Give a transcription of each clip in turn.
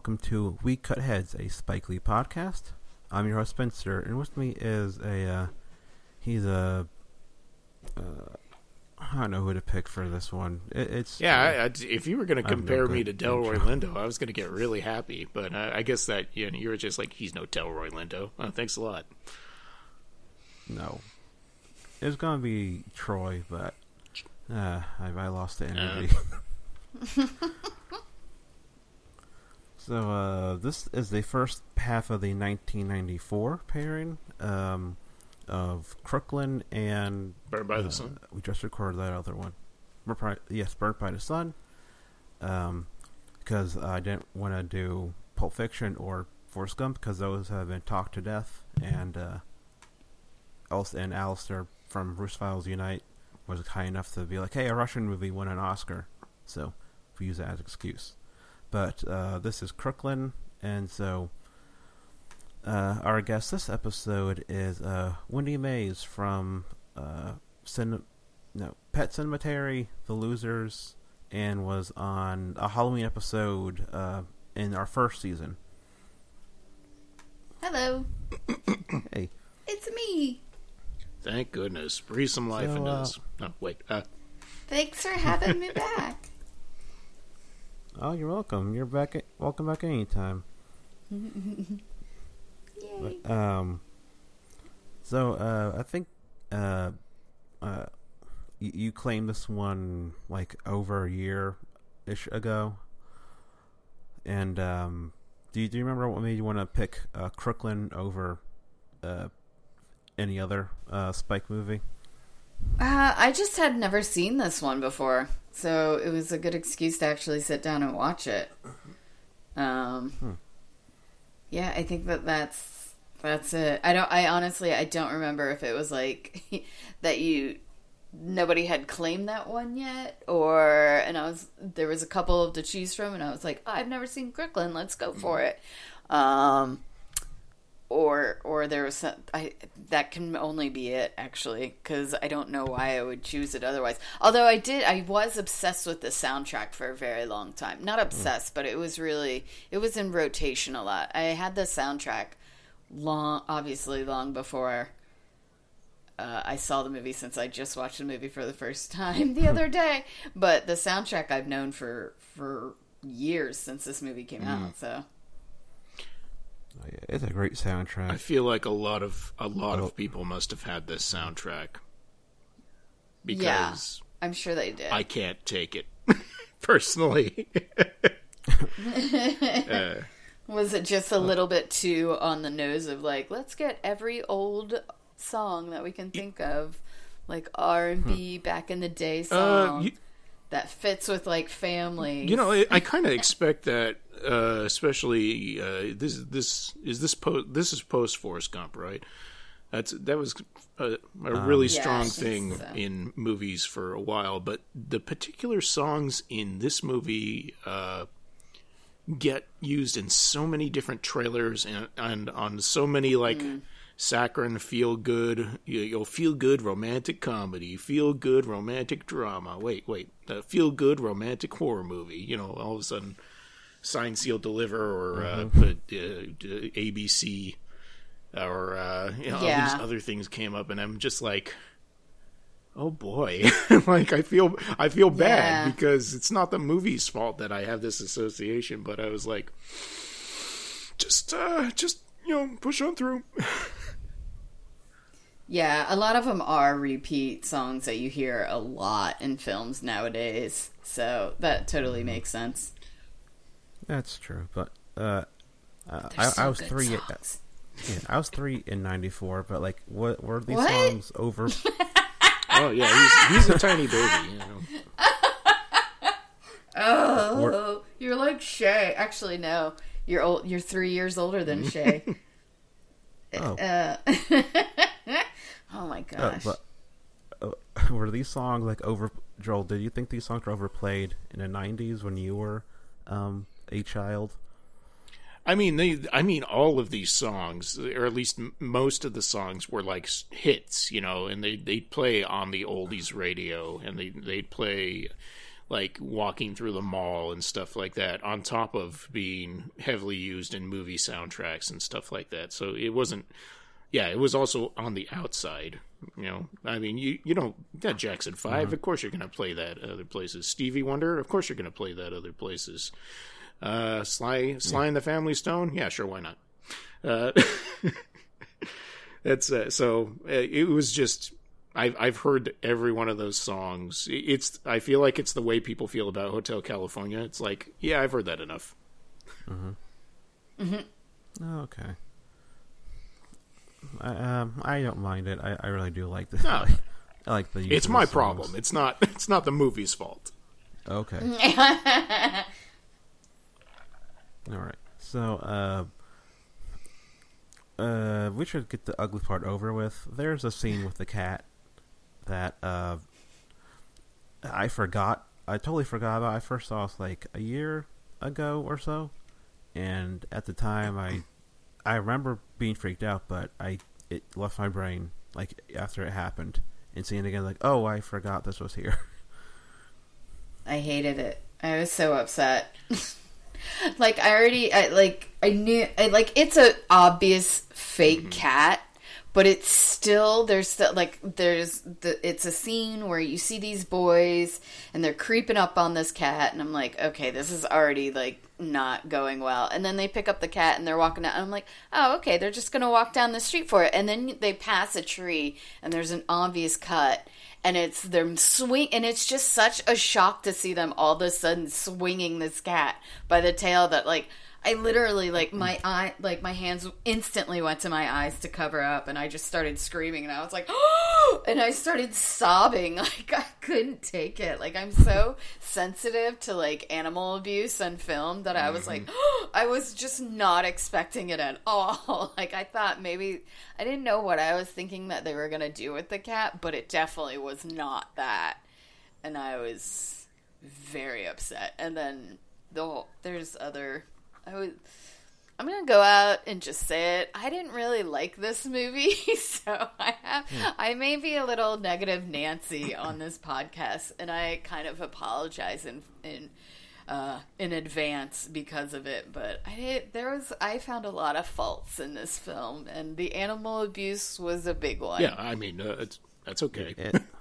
welcome to We Cut Heads, a Spike Lee podcast. I'm your host Spencer, and with me is I don't know who to pick for this one. If you were going to compare me to Delroy Lindo, I was going to get really happy. But I guess that you were just like, he's no Delroy Lindo. Oh, thanks a lot. No, it was going to be Troy, but I lost the energy. So this is the first half of the 1994 pairing of Crooklyn and Burnt by the Sun. We just recorded that other one. Burnt by the Sun. Because I didn't want to do Pulp Fiction or Forrest Gump because those have been talked to death, and Alistair from Bruce Files Unite was kind enough to be like, "Hey, a Russian movie won an Oscar," so we use that as an excuse. But this is Crooklyn, and so our guest this episode is Wendy Mays from Pet Sematary, The Losers, and was on a Halloween episode in our first season. Hello. Hey. It's me. Thank goodness. Breathe some life into this. No, wait. Thanks for having me back. Oh, you're welcome. You're back. Welcome back anytime. Yay. But, I think you claimed this one like over a year-ish ago. And do you remember what made you want to pick Crooklyn over any other Spike movie? I just had never seen this one before, so it was a good excuse to actually sit down and watch it. Yeah, I think that's it. I honestly don't remember if it was like that nobody had claimed that one yet, there was a couple to choose from, and I was like, oh, I've never seen Crooklyn, let's go for it. Or there was that can only be it, actually, because I don't know why I would choose it otherwise. Although I was obsessed with the soundtrack for a very long time. Not obsessed, but it was in rotation a lot. I had the soundtrack long before I saw the movie, since I just watched the movie for the first time the other day. But the soundtrack I've known for years, since this movie came out, so... Oh, yeah, it's a great soundtrack. I feel like a lot of people must have had this soundtrack. Because yeah, I'm sure they did. I can't take it personally. Was it just a little bit too on the nose of like, let's get every old song that we can think of, like R&B back in the day song that fits with like families? You know, I kind of expect that. Especially this is post Forrest Gump, right? That was a really strong thing in movies for a while, but the particular songs in this movie get used in so many different trailers and on so many saccharine feel good, feel good romantic comedy, feel good romantic drama. Wait, feel good romantic horror movie. All of a sudden. Sign, Seal, Deliver, or ABC, or all these other things came up, and I'm just like, oh boy, like I feel bad because it's not the movie's fault that I have this association, but I was like, just push on through. Yeah, a lot of them are repeat songs that you hear a lot in films nowadays, so that totally makes sense. That's true, but I was three. I was 3 in '94, but like, what were these songs over? Oh yeah, he's a tiny baby. Oh, you're like Shay. Actually, no, you're old. You're 3 years older than Shay. Oh. Oh my gosh. Were these songs like over? Joel, did you think these songs were overplayed in the '90s when you were a child? I mean, all of these songs, or at least most of the songs, were like hits, and they'd play on the oldies radio, and they'd play like walking through the mall and stuff like that, on top of being heavily used in movie soundtracks and stuff like that. So it wasn't, it was also on the outside. I mean, you know, that Jackson 5, of course you're going to play that other places. Stevie Wonder, of course you're going to play that other places. Sly and the Family Stone, yeah, sure, why not? It was just, I've heard every one of those songs. I feel like it's the way people feel about Hotel California. It's like, yeah, I've heard that enough. Oh, okay. I don't mind it. I really do like this. I like the. It's my problem. It's not the movie's fault. Okay. All right. So, we should get the ugly part over with. There's a scene with the cat that I forgot. I totally forgot about. I first saw it like a year ago or so, and at the time I remember being freaked out, but it left my brain like after it happened, and seeing it again like, oh, I forgot this was here. I hated it. I was so upset. Like I knew it's a obvious fake cat, but it's still it's a scene where you see these boys and they're creeping up on this cat, and I'm like, okay, this is already like not going well. And then they pick up the cat and they're walking out, and I'm like, oh, okay, they're just gonna walk down the street for it. And then they pass a tree and there's an obvious cut, and it's them swing, and it's just such a shock to see them all of a sudden swinging this cat by the tail that like I literally my hands instantly went to my eyes to cover up, and I just started screaming, and I was like, oh! And I started sobbing, like I couldn't take it. Like I'm so sensitive to like animal abuse on film that I was like, oh! I was just not expecting it at all. Like I thought maybe I didn't know what I was thinking that they were gonna do with the cat, but it definitely was not that, and I was very upset. And then there's other. I'm going to go out and just say it. I didn't really like this movie, so I may be a little negative Nancy on this podcast, and I kind of apologize in advance because of it. But I found a lot of faults in this film, and the animal abuse was a big one. Yeah, I mean, that's okay.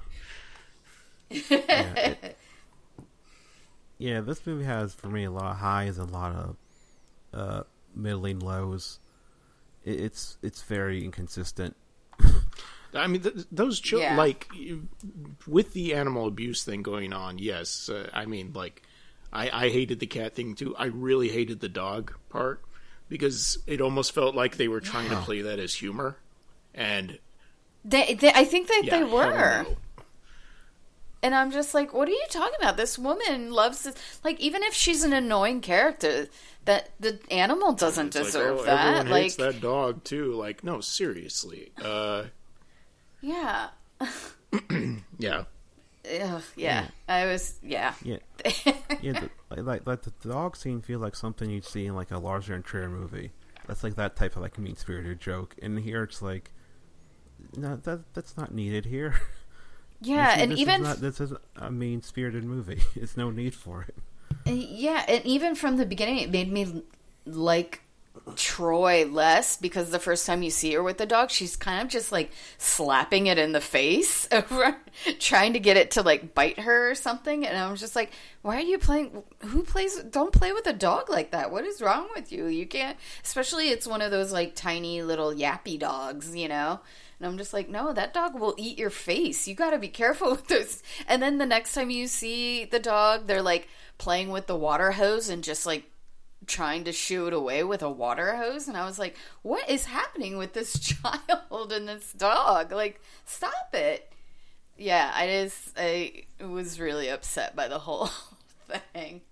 Yeah, this movie has for me a lot of highs and a lot of middling lows. It's very inconsistent. I mean, those children, like, with the animal abuse thing going on, yes. I mean, like, I hated the cat thing too. I really hated the dog part because it almost felt like they were trying to play that as humor, and I think that they were. And I'm just like, what are you talking about? This woman loves this. Like, even if she's an annoying character, that the animal doesn't deserve that. Everyone hates that dog too. Like, no, seriously. Yeah. Yeah. Yeah. I was. Yeah. Yeah. Like the dog scene feels like something you'd see in like a Lars von Trier movie. That's like that type of like mean spirited joke. And here it's like, no, that's not needed here. Yeah, this is a mean-spirited movie. It's no need for it. Yeah, and even from the beginning, it made me like Troy less, because the first time you see her with the dog, she's kind of just like slapping it in the face over trying to get it to like bite her or something. And I was just like, why are you playing? Don't play with a dog like that. What is wrong with you? You can't, especially it's one of those like tiny little yappy dogs, you know? And I'm just like, no, that dog will eat your face. You got to be careful with this. And then the next time you see the dog, they're like playing with the water hose and just like trying to shoo it away with a water hose. And I was like, what is happening with this child and this dog? Like, stop it. Yeah, I was really upset by the whole thing.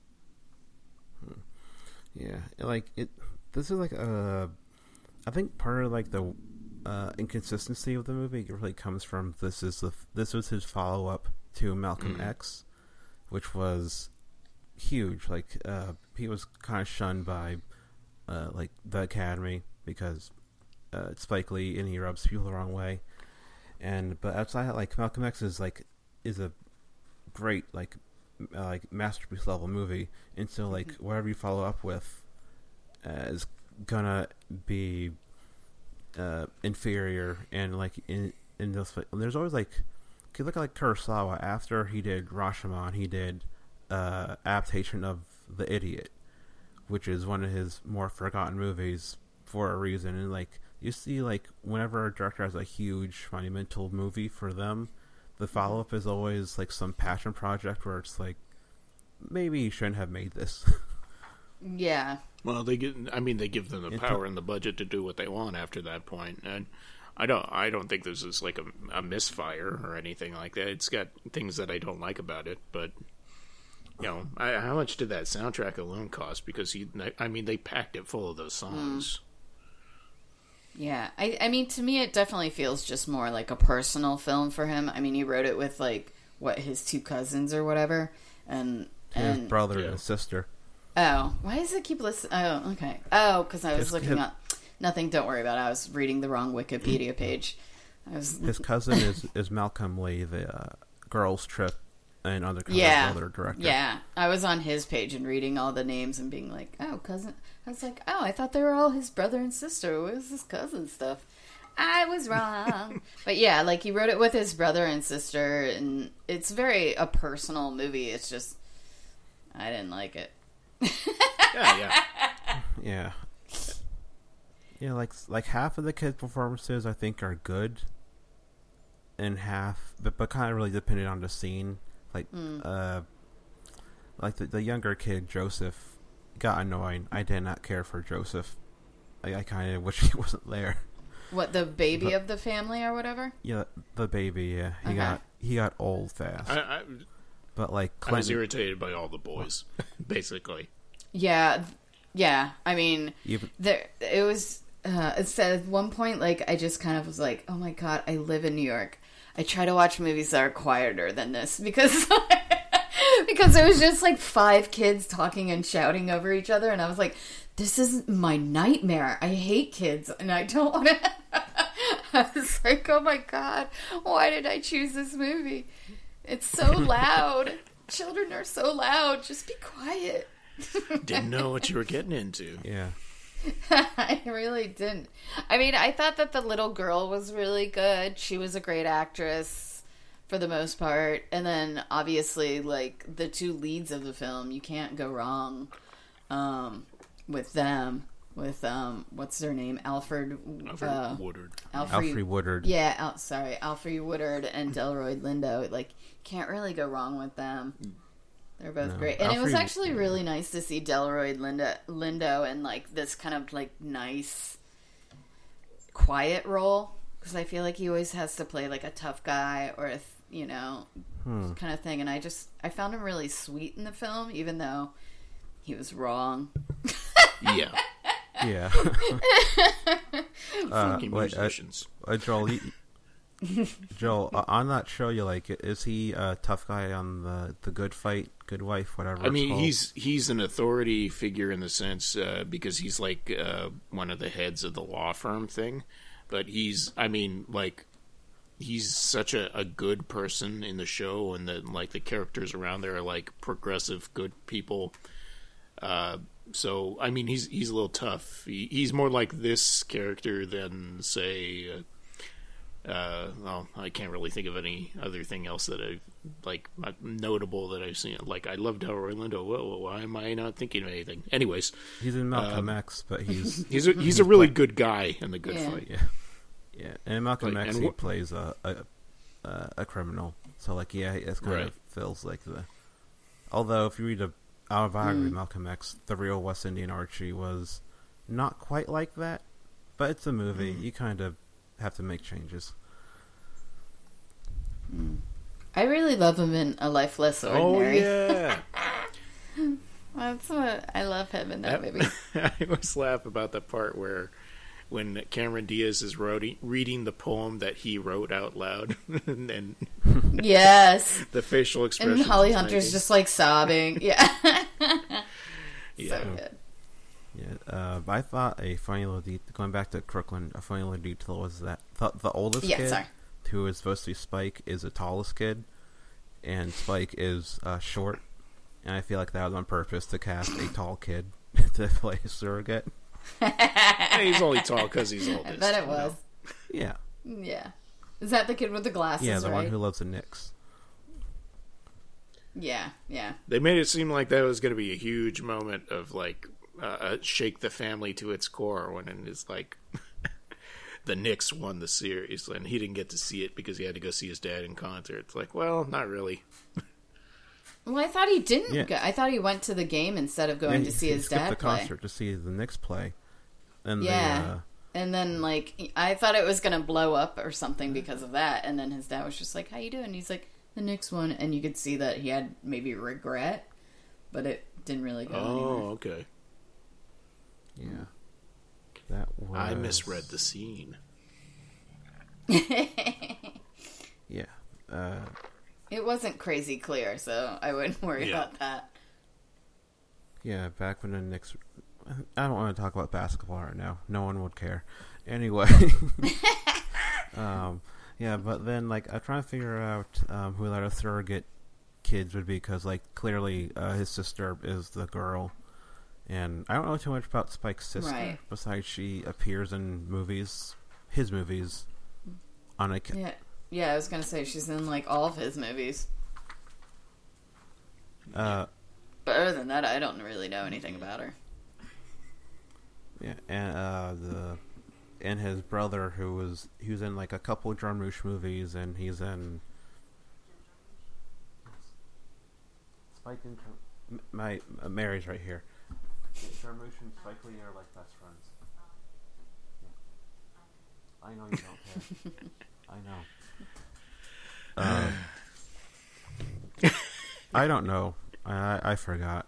Yeah, like this is like I think part of like the inconsistency of the movie really comes from this was his follow up to Malcolm X, which was huge. Like he was kind of shunned by like the Academy because it's Spike Lee and he rubs people the wrong way. But outside, like Malcolm X is a great like like masterpiece level movie, and so like whatever you follow up with is gonna be inferior, and like in this, there's always like, if you look at like Kurosawa, after he did Rashomon, he did adaptation of The Idiot, which is one of his more forgotten movies for a reason. And like you see, like whenever a director has a huge monumental movie for them, the follow up is always like some passion project where it's like, maybe you shouldn't have made this. Yeah. Well, they give them the power and the budget to do what they want after that point, and I don't think this is like a misfire or anything like that. It's got things that I don't like about it, but you know, how much did that soundtrack alone cost? Because they packed it full of those songs. Yeah, I mean, to me, it definitely feels just more like a personal film for him. I mean, he wrote it with like his two cousins or whatever, and his brother and sister. Oh, why does it keep listening? Oh, okay. Oh, because I was looking up. Nothing. Don't worry about it. I was reading the wrong Wikipedia page. His cousin is Malcolm Lee, the Girls Trip and Undercover Brother director. Yeah, I was on his page and reading all the names and being like, "Oh, cousin." I was like, "Oh, I thought they were all his brother and sister. What is this cousin stuff?" I was wrong. But yeah, like he wrote it with his brother and sister, and it's very a personal movie. It's just I didn't like it. Yeah. Like half of the kids' performances I think are good, and half, but kind of really depended on the scene. Like, like the younger kid Joseph got annoying. I did not care for Joseph. I kind of wish he wasn't there. What, the baby of the family or whatever? Yeah, the baby. Yeah, he got old fast. But like Clinton, I was irritated by all the boys, basically. Yeah. I mean, it was. It said at one point, like I just kind of was like, "Oh my god, I live in New York. I try to watch movies that are quieter than this because because it was just like 5 kids talking and shouting over each other, and I was like, this is my nightmare. I hate kids, and I don't want to." I was like, "Oh my god, why did I choose this movie? It's so loud. Children are so loud. Just be quiet." Didn't know what you were getting into. Yeah. I really didn't. I mean, I thought that the little girl was really good. She was a great actress for the most part. And then, obviously, like, the 2 leads of the film, you can't go wrong with them. With, what's their name? Alfred Woodard. Alfre Woodard. Yeah, Alfre Woodard and Delroy Lindo. Like, can't really go wrong with them. They're both great. And it was actually really nice to see Delroy Lindo in, like, this kind of, like, nice, quiet role. Because I feel like he always has to play, like, a tough guy or, kind of thing. And I found him really sweet in the film, even though he was wrong. Yeah. Yeah. Funky musicians. Joel, on that show you like, is he a tough guy on the Good Fight, Good Wife, whatever? I mean, he's an authority figure in the sense because he's like one of the heads of the law firm thing, but he's such a good person in the show, and the characters around there are like progressive good people. So I mean, he's a little tough. He's more like this character than say. Well, I can't really think of any other thing else that I've like notable that I've seen. Like, I love Delroy Lindo. Well, why am I not thinking of anything? Anyways, he's in Malcolm X, but he's a really good guy in the Good Fight. Yeah. And in Malcolm X, he plays a criminal. So like, it kind of feels like the. Although if you read a autobiography of Malcolm X, the real West Indian Archie was not quite like that, but it's a movie. You kind of have to make changes. I really love him in A Life Less Ordinary. Oh yeah. That's what I love him in that movie. I always laugh about the part when Cameron Diaz is reading the poem that he wrote out loud, and yes, the facial expression. And Holly Hunter's just like sobbing. Yeah, so good. Yeah, I thought a funny little detail, going back to Crooklyn, a funny little detail was that the oldest kid, who is supposed to be Spike, is the tallest kid, and Spike is short, And I feel like that was on purpose to cast a tall kid to play a surrogate. He's only tall because he's oldest. I bet it was. Yeah. Yeah. Is that the kid with the glasses, Yeah, the right? one who loves the Knicks. Yeah, yeah. They made it seem like that was going to be a huge moment of, like, shake the family to its core when it's like the Knicks won the series and he didn't get to see it because he had to go see his dad in concert. It's like, well, not really. Well, I thought he didn't go. I thought he went to the game instead of going to see his dad the play. concert to see the Knicks play. And yeah. And then, like, I thought it was going to blow up or something because of that. And then his dad was just like, how you doing? And he's like, the Knicks won. And you could see that he had maybe regret, but it didn't really go anywhere. Oh, okay. Yeah. That was... I misread the scene. Yeah. It wasn't crazy clear, so I wouldn't worry about that. Yeah, back when the Knicks... I don't want to talk about basketball right now. No one would care. Anyway. Yeah, but then, like, I'm trying to figure out who the other surrogate kids would be, because, like, clearly his sister is the girl. And I don't know too much about Spike's sister, right. Besides she appears in movies, his movies, on a... Yeah, I was going to say, she's in, like, all of his movies. But other than that, I don't really know anything about her. Yeah, and his brother, he was in like a couple of Jarmusch movies, and he's in Spike and Mary's right here. Jarmusch and Spike Lee are like best friends. Yeah. I know you don't care. I know. I don't know. I forgot.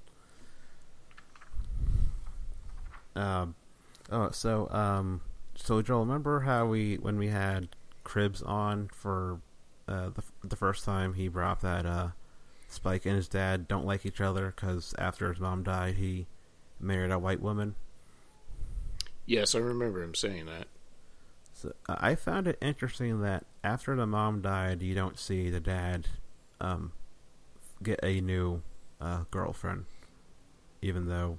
So Joel, remember how when we had Cribs on for the first time, he brought up that Spike and his dad don't like each other because after his mom died, he married a white woman? Yes, I remember him saying that. So I found it interesting that after the mom died, you don't see the dad get a new girlfriend, even though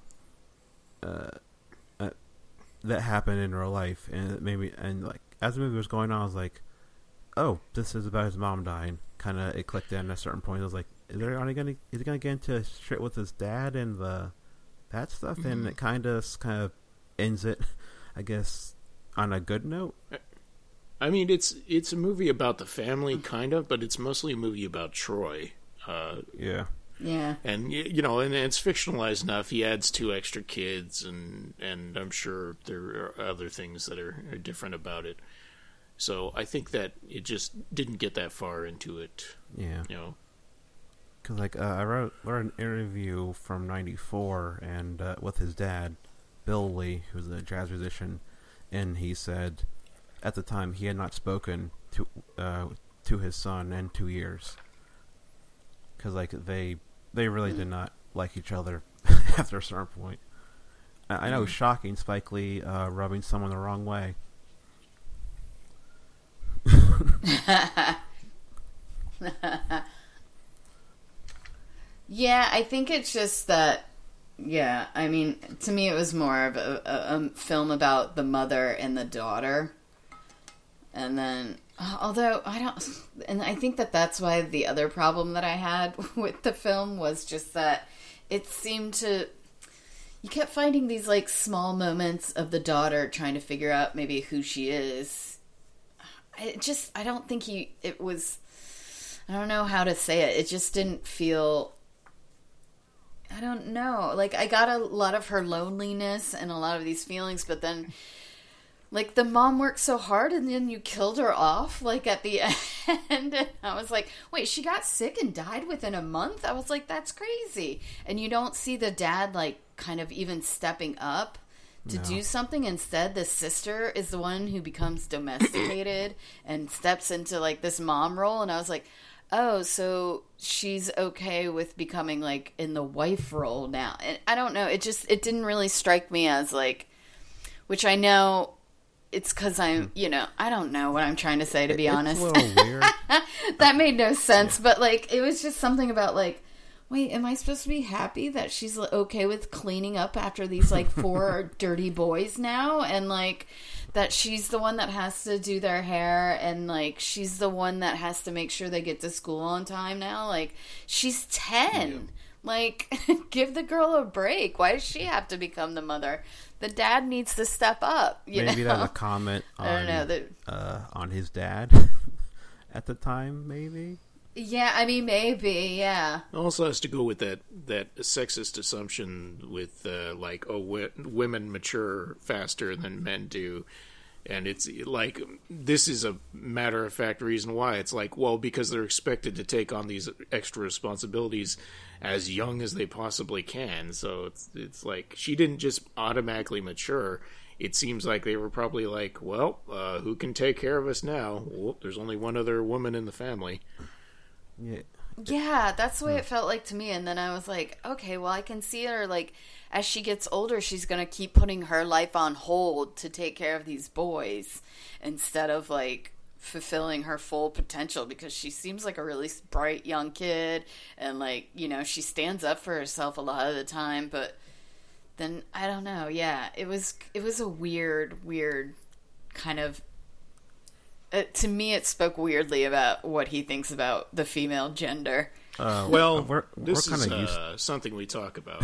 that happened in real life. And it made me, and like as the movie was going on, I was like, "Oh, this is about his mom dying." Kind of, it clicked in at a certain point. I was like, "Is he gonna get into shit with his dad and that stuff?" Mm-hmm. And it kind of ends it, I guess, on a good note. I mean, it's a movie about the family, kind of, but it's mostly a movie about Troy. Yeah. And, you know, and it's fictionalized enough. He adds 2 extra kids, and I'm sure there are other things that are different about it. So I think that it just didn't get that far into it. Yeah. You know? Because, like, I read an interview from '94 and with his dad, Bill Lee, who's a jazz musician, and he said at the time he had not spoken to his son in 2 years. Because, like, they really did not like each other after a certain point. I know, shocking, Spike Lee rubbing someone the wrong way. Yeah, I think it's just that, yeah, I mean, to me it was more of a film about the mother and the daughter. And then, although and I think that's why the other problem that I had with the film was just that it seemed to, you kept finding these like small moments of the daughter trying to figure out maybe who she is. I don't think it was, I don't know how to say it. It just didn't feel, I don't know. Like, I got a lot of her loneliness and a lot of these feelings, but then, like, the mom worked so hard and then you killed her off, like, at the end. And I was like, wait, she got sick and died within a month? I was like, that's crazy. And you don't see the dad, like, kind of even stepping up to do something. Instead, the sister is the one who becomes domesticated and steps into, like, this mom role. And I was like, oh, so she's okay with becoming, like, in the wife role now. And I don't know. It didn't really strike me as, like, which I know it's because I'm, you know, I don't know what I'm trying to say, to be honest. It's a little weird. That made no sense. But, like, it was just something about, like, wait, am I supposed to be happy that she's okay with cleaning up after these like 4 dirty boys now, and like that she's the one that has to do their hair, and like she's the one that has to make sure they get to school on time now? Like, she's 10. Yeah. Like, give the girl a break. Why does she have to become the mother? The dad needs to step up. Maybe know? That's a comment on, I don't know, on his dad at the time, maybe? Yeah, I mean, maybe, yeah. It also has to go with that sexist assumption with, women mature faster than men do. And it's like, this is a matter-of-fact reason why. It's like, well, because they're expected to take on these extra responsibilities as young as they possibly can. So it's like, she didn't just automatically mature. It seems like they were probably like, well, who can take care of us now? Well, there's only one other woman in the family. Yeah, that's the way it felt like to me. And then I was like, okay, well, I can see her, like, as she gets older, she's going to keep putting her life on hold to take care of these boys instead of, like, fulfilling her full potential, because she seems like a really bright young kid, and, like, you know, she stands up for herself a lot of the time. But then, I don't know, yeah, it was a weird kind of... to me, it spoke weirdly about what he thinks about the female gender. This is something we talk about.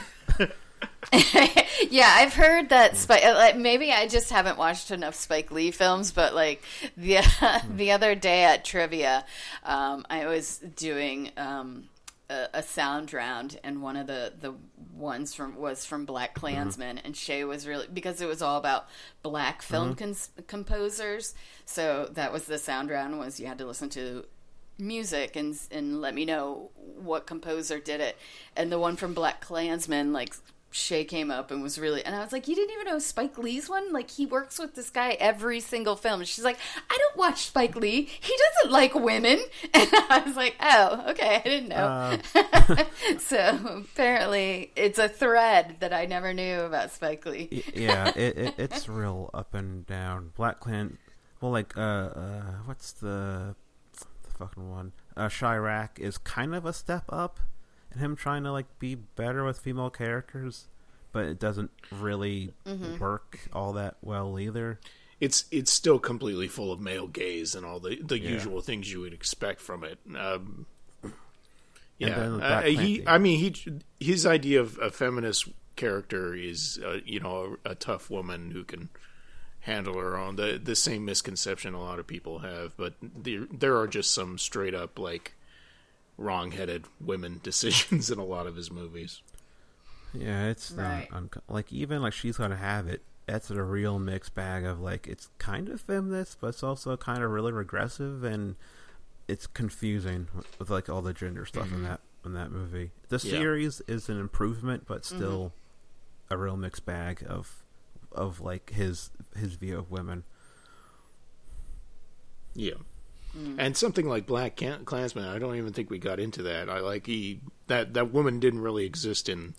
Yeah, I've heard that Spike. Maybe I just haven't watched enough Spike Lee films, but like the other day at trivia, I was doing a sound round, and one of the ones was from Black Klansman, and Shay was really, because it was all about black film composers. So that was the sound round, was you had to listen to music and let me know what composer did it. And the one from Black Klansman, like, Shay came up and was really, and I was like, you didn't even know Spike Lee's one? Like, he works with this guy every single film. And she's like, I don't watch Spike Lee. He doesn't like women. And I was like, oh, okay, I didn't know. So apparently it's a thread that I never knew about Spike Lee. Yeah, it's real up and down. Black Clan, well, like, what's the fucking one? Chirac is kind of a step up. And him trying to, like, be better with female characters, but it doesn't really work all that well either. It's still completely full of male gaze and all the usual things you would expect from it. His idea of a feminist character is a tough woman who can handle her own. The same misconception a lot of people have, but there are just some straight up, like, wrong-headed women decisions in a lot of his movies. Yeah, it's right. Like, even like She's Gonna Have It, that's a real mixed bag of, like, it's kind of feminist, but it's also kind of really regressive, and it's confusing with like all the gender stuff in that movie. The series is an improvement, but still a real mixed bag of like his view of women. Yeah. And something like Black Klansman, I don't even think we got into that. I like that woman didn't really exist in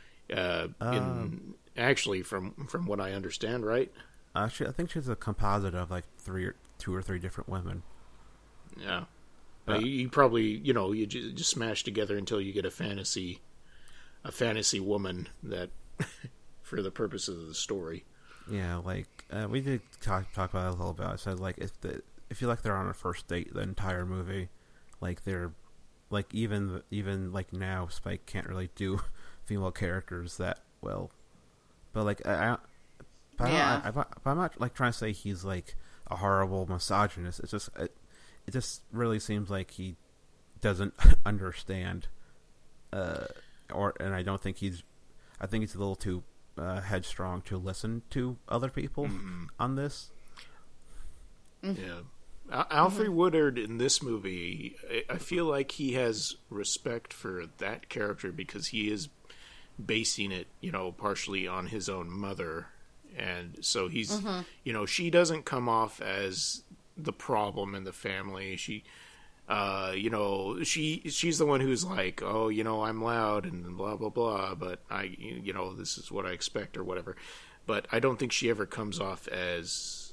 actually from what I understand, right? I think she's a composite of like two or three different women. Yeah, you probably you just smash together until you get a fantasy woman that for the purposes of the story. Yeah, like we did talk about it a little bit. I said, like, if you like they're on a first date the entire movie, like they're like even like now Spike can't really do female characters that well, but like I'm not like trying to say he's like a horrible misogynist. It's just it just really seems like he doesn't understand, and I don't think I think he's a little too headstrong to listen to other people on this. Yeah. Alfre Woodard in this movie, I feel like he has respect for that character because he is basing it, partially on his own mother. And so he's, she doesn't come off as the problem in the family. She, she's the one who's like, oh, I'm loud and blah, blah, blah, but this is what I expect or whatever. But I don't think she ever comes off as,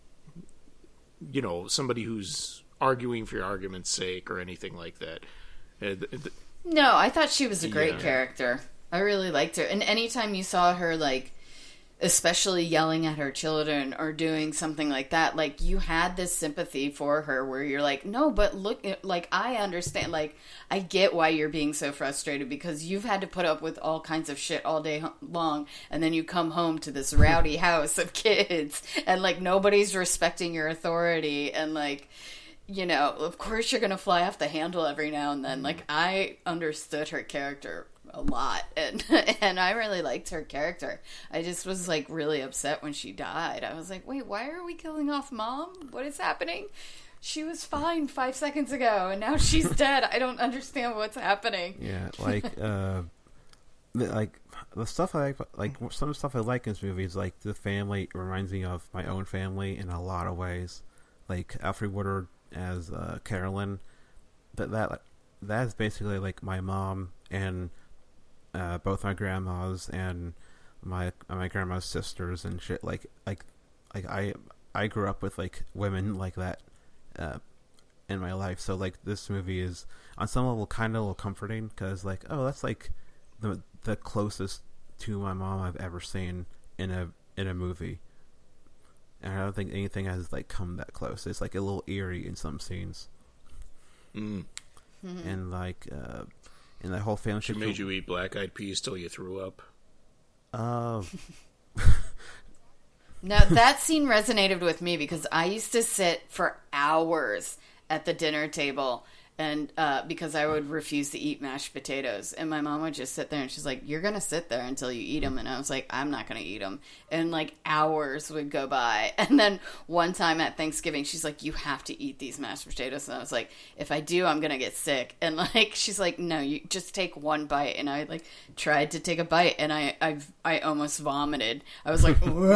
somebody who's arguing for your argument's sake or anything like that. No, I thought she was a great character. I really liked her. And anytime you saw her, like, especially yelling at her children or doing something like that, like, you had this sympathy for her where you're like, no, but look, like, I understand, like, I get why you're being so frustrated because you've had to put up with all kinds of shit all day long, and then you come home to this rowdy house of kids, and, like, nobody's respecting your authority, and, like, you know, of course you're gonna fly off the handle every now and then. Like, I understood her character a lot, and I really liked her character. I just was, like, really upset when she died. I was like, wait, why are we killing off Mom? What is happening? She was fine 5 seconds ago, and now she's dead. I don't understand what's happening. Yeah, like, the stuff I like, some of the stuff I like in this movie is, like, the family reminds me of my own family in a lot of ways. Like, Alfre Woodard as Carolyn, that's basically, like, my mom and both my grandmas and my grandma's sisters and shit. Like I grew up with, like, women like that in my life. So, like, this movie is on some level kind of a little comforting because, like, oh, that's, like, the closest to my mom I've ever seen in a movie. And I don't think anything has, like, come that close. It's, like, a little eerie in some scenes. Mm. Mm-hmm. And, like, and the whole family... She made you eat black-eyed peas till you threw up. No, that scene resonated with me because I used to sit for hours at the dinner table and because I would refuse to eat mashed potatoes. And my mom would just sit there and she's like, you're going to sit there until you eat them. And I was like, I'm not going to eat them. And, like, hours would go by. And then one time at Thanksgiving, she's like, you have to eat these mashed potatoes. And I was like, if I do, I'm going to get sick. And, like, she's like, no, you just take one bite. And I, like, tried to take a bite and I almost vomited. I was like,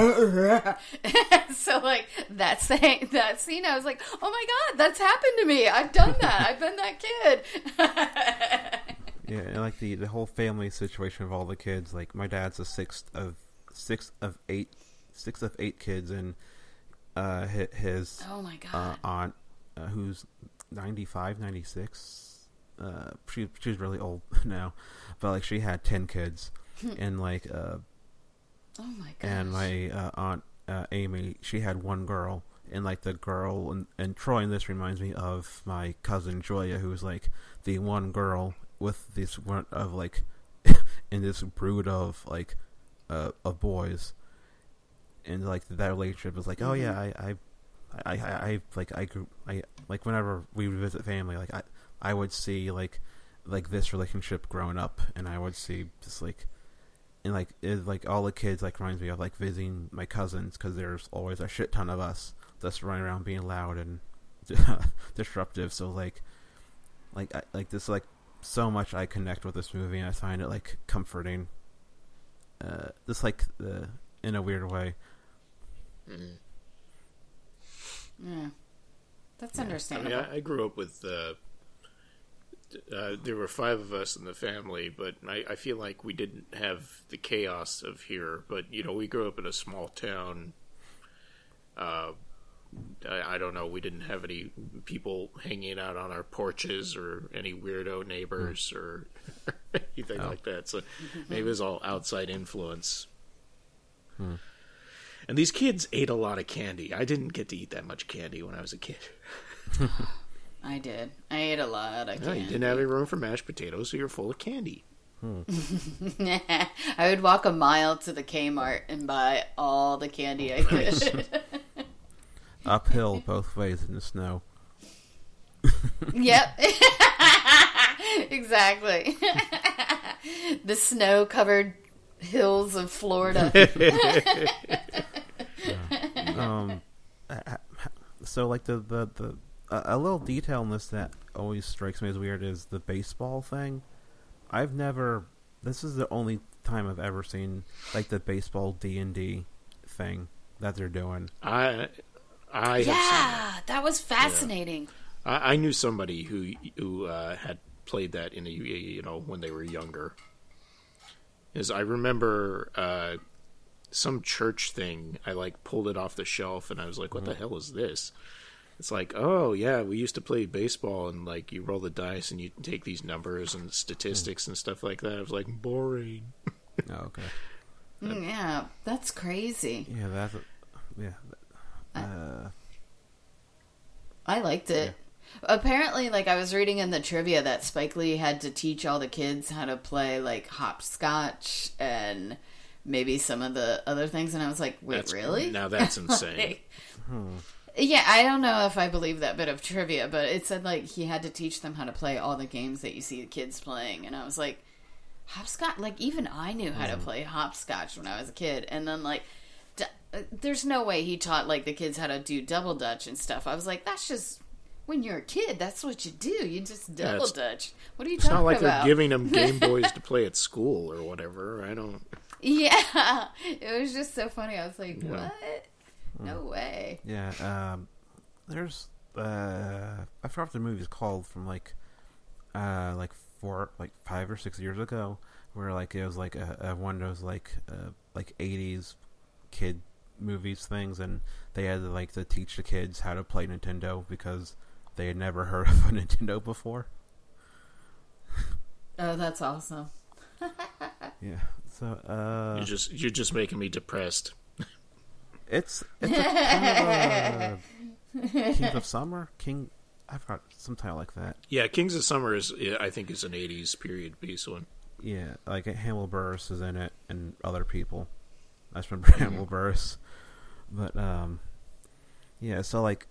so, like, that scene, I was like, oh my God, that's happened to me. I've done that. I've been that kid. Yeah, and, like, the whole family situation of all the kids. Like, my dad's the sixth of eight kids, and his oh my God. Aunt, who's 95, 96. She's really old now, but, like, she had 10 kids, and, like, oh my gosh. And my aunt Amy, she had one girl. And, like, the girl and Troy in this reminds me of my cousin Julia, who's, like, the one girl with this one of, like, in this brood of, like, of boys. And, like, that relationship is like, oh yeah, I like whenever we would visit family, like, I would see like this relationship growing up, and I would see just, like, and, like, it, like, all the kids, like, reminds me of, like, visiting my cousins, because there's always a shit ton of us just running around being loud and disruptive. So, like this, like, so much I connect with this movie, and I find it, like, comforting, just, like, in a weird way. Mm-hmm. Yeah, that's understandable. I mean, I grew up with there were 5 of us in the family, but I feel like we didn't have the chaos of here. But, you know, we grew up in a small town. I don't know, we didn't have any people hanging out on our porches or any weirdo neighbors or anything like that. So maybe it was all outside influence. And these kids ate a lot of candy. I didn't get to eat that much candy when I was a kid. I did. I ate a lot of candy. You didn't have any room for mashed potatoes, so you're full of candy. I would walk a mile to the Kmart and buy all the candy I could. Uphill both ways in the snow. Yep. Exactly. The snow-covered hills of Florida. So, like, the a little detail in this that always strikes me as weird is the baseball thing. This is the only time I've ever seen, like, the baseball D&D thing that they're doing. I have seen that was fascinating. Yeah. I knew somebody who had played that in when they were younger. Is I remember some church thing. I, like, pulled it off the shelf and I was like, "What the hell is this?" It's like, oh yeah, we used to play baseball, and like you roll the dice and you take these numbers and statistics and stuff like that. I was like, boring. Oh, okay. Yeah, that's crazy. Yeah, I liked it. Yeah. Apparently, like, I was reading in the trivia that Spike Lee had to teach all the kids how to play, like, hopscotch and maybe some of the other things, and I was like, wait, really? Now that's insane. Like, yeah, I don't know if I believe that bit of trivia, but it said, like, he had to teach them how to play all the games that you see the kids playing, and I was like, hopscotch? Like, even I knew how to play hopscotch when I was a kid, and then, like, there's no way he taught, like, the kids how to do double dutch and stuff. I was like, that's just, when you're a kid, that's what you do. You just double dutch. What are you talking about? It's not like they're giving them Game Boys to play at school or whatever. I don't... Yeah, it was just so funny. I was like, what? No way. Yeah, there's, I forgot what the movie's called from, like 5 or 6 years ago, where, like, it was, like, one of those, like 80s kid movies things, and they had to teach the kids how to play Nintendo because they had never heard of a Nintendo before. Oh, that's awesome. Yeah. So you're just making me depressed. It's a kind of Kings of Summer? I forgot, some title like that. Yeah, Kings of Summer I think is an 80s period piece one. Yeah, like Hannibal Buress is in it and other people. I just remember Hannibal Buress. But yeah, so like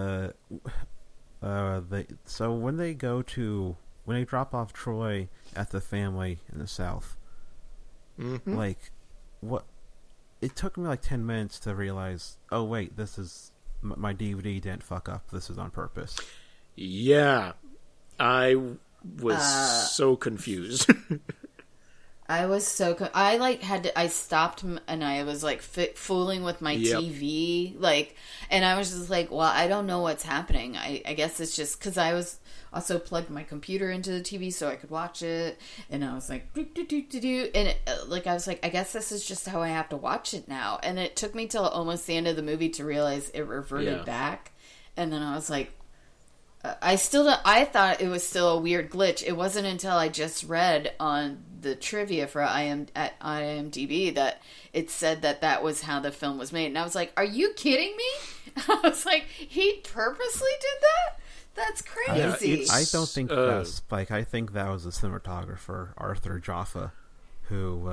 so when they drop off Troy at the family in the South, like, what? It took me like 10 minutes to realize, oh wait, this is my DVD didn't fuck up. This is on purpose. Yeah, I was so confused. I was so I stopped and I was like fooling with my TV, like, and I was just like, well, I don't know what's happening. I guess it's just because I was also plugged my computer into the TV so I could watch it, and I was like, and I was like, I guess this is just how I have to watch it now. And it took me till almost the end of the movie to realize it reverted back, and then I was like, I thought it was still a weird glitch. It wasn't until I just read on the trivia for at IMDb that it said that was how the film was made, and I was like, are you kidding me? I was like, he purposely did that? That's crazy. I don't think that's Spike. I think that was a cinematographer, Arthur Jaffa, who.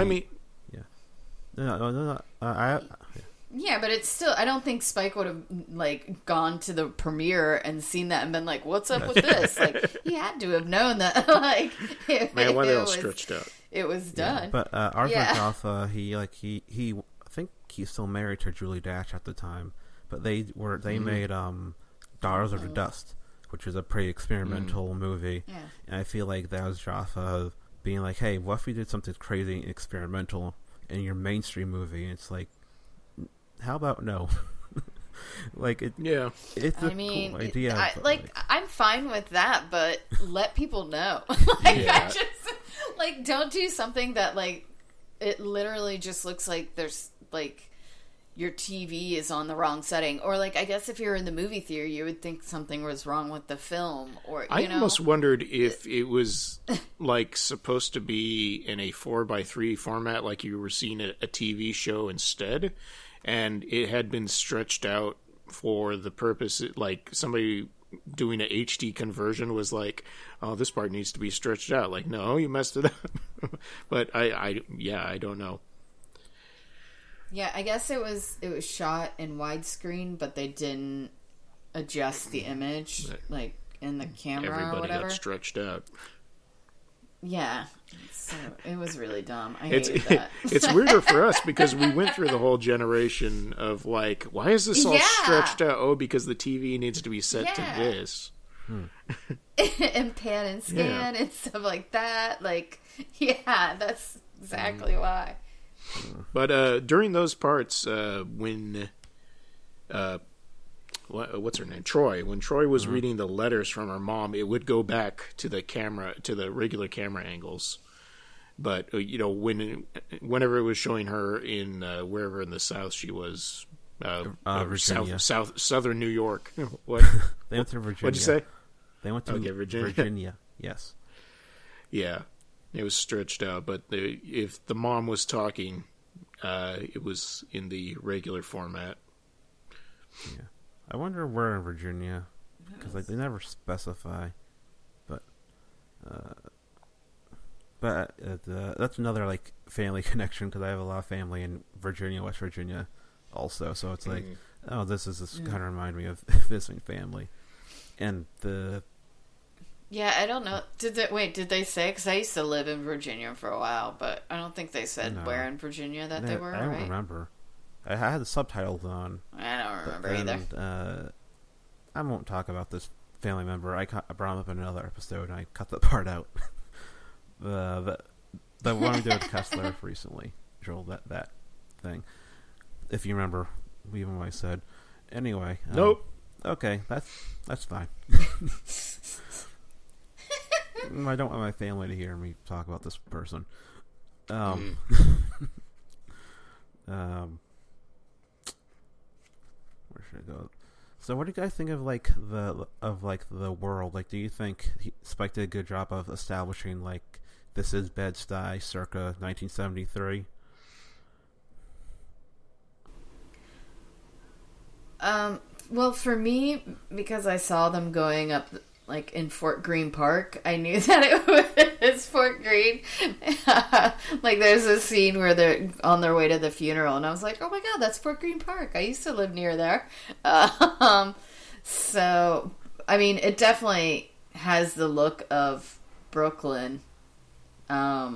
Yeah, but it's still. I don't think Spike would have like gone to the premiere and seen that and been like, "What's up with this?" Like, he had to have known that. Like, man, why they all stretched out? It was done. Yeah, but Arthur Jaffa, he I think he's still married to Julie Dash at the time, but they made Daughters of the Dust, which is a pretty experimental movie. Yeah. And I feel like that was Jaffa being like, hey, what if we did something crazy and experimental in your mainstream movie? And it's like, how about no? Like, it's a cool idea. I'm fine with that, but let people know. I just, don't do something that, like, it literally just looks like there's, like, your TV is on the wrong setting. Or, like, I guess if you're in the movie theater, you would think something was wrong with the film. Or I almost wondered if it was, like, supposed to be in a 4:3 format, like you were seeing a TV show instead, and it had been stretched out for the purpose, like, somebody doing an HD conversion was like, oh, this part needs to be stretched out. Like, no, you messed it up. But I don't know. Yeah, I guess it was shot in widescreen, but they didn't adjust the image, like, in the camera or whatever. Everybody got stretched out. Yeah, so it was really dumb. I hated that. It's weirder for us because we went through the whole generation of, like, why is this all stretched out? Oh, because the TV needs to be set to this. And pan and scan and stuff like that. Like, yeah, that's exactly why. But during those parts, when what's her name, Troy, when Troy was reading the letters from her mom, it would go back to the camera, to the regular camera angles. But whenever it was showing her in wherever in the South she was Virginia. Southern New York. What? They went to Virginia. What'd you say? They went to Virginia. Yes. Yeah, it was stretched out, but if the mom was talking, it was in the regular format. Yeah, I wonder where in Virginia, because they never specify. But that's another family connection, because I have a lot of family in Virginia, West Virginia, also. So it's this kind of remind me of visiting family, and the. Yeah, I don't know. Did they say? Because I used to live in Virginia for a while, but I don't think they said where in Virginia that they were. I don't remember. I had the subtitles on. I don't remember either. I won't talk about this family member. I brought him up in another episode, and I cut that part out. the one we did with Kessler recently, Joel, that thing. If you remember, even what I said. Anyway. Nope. Okay, that's fine. I don't want my family to hear me talk about this person. Where should I go? So, what do you guys think of the world? Do you think Spike did a good job of establishing this is Bed-Stuy circa 1973? Well, for me, because I saw them going up in Fort Greene Park, I knew that it was Fort Greene. There's a scene where they're on their way to the funeral, and I was like, oh my god, that's Fort Greene Park. I used to live near there. So, I mean, it definitely has the look of Brooklyn. I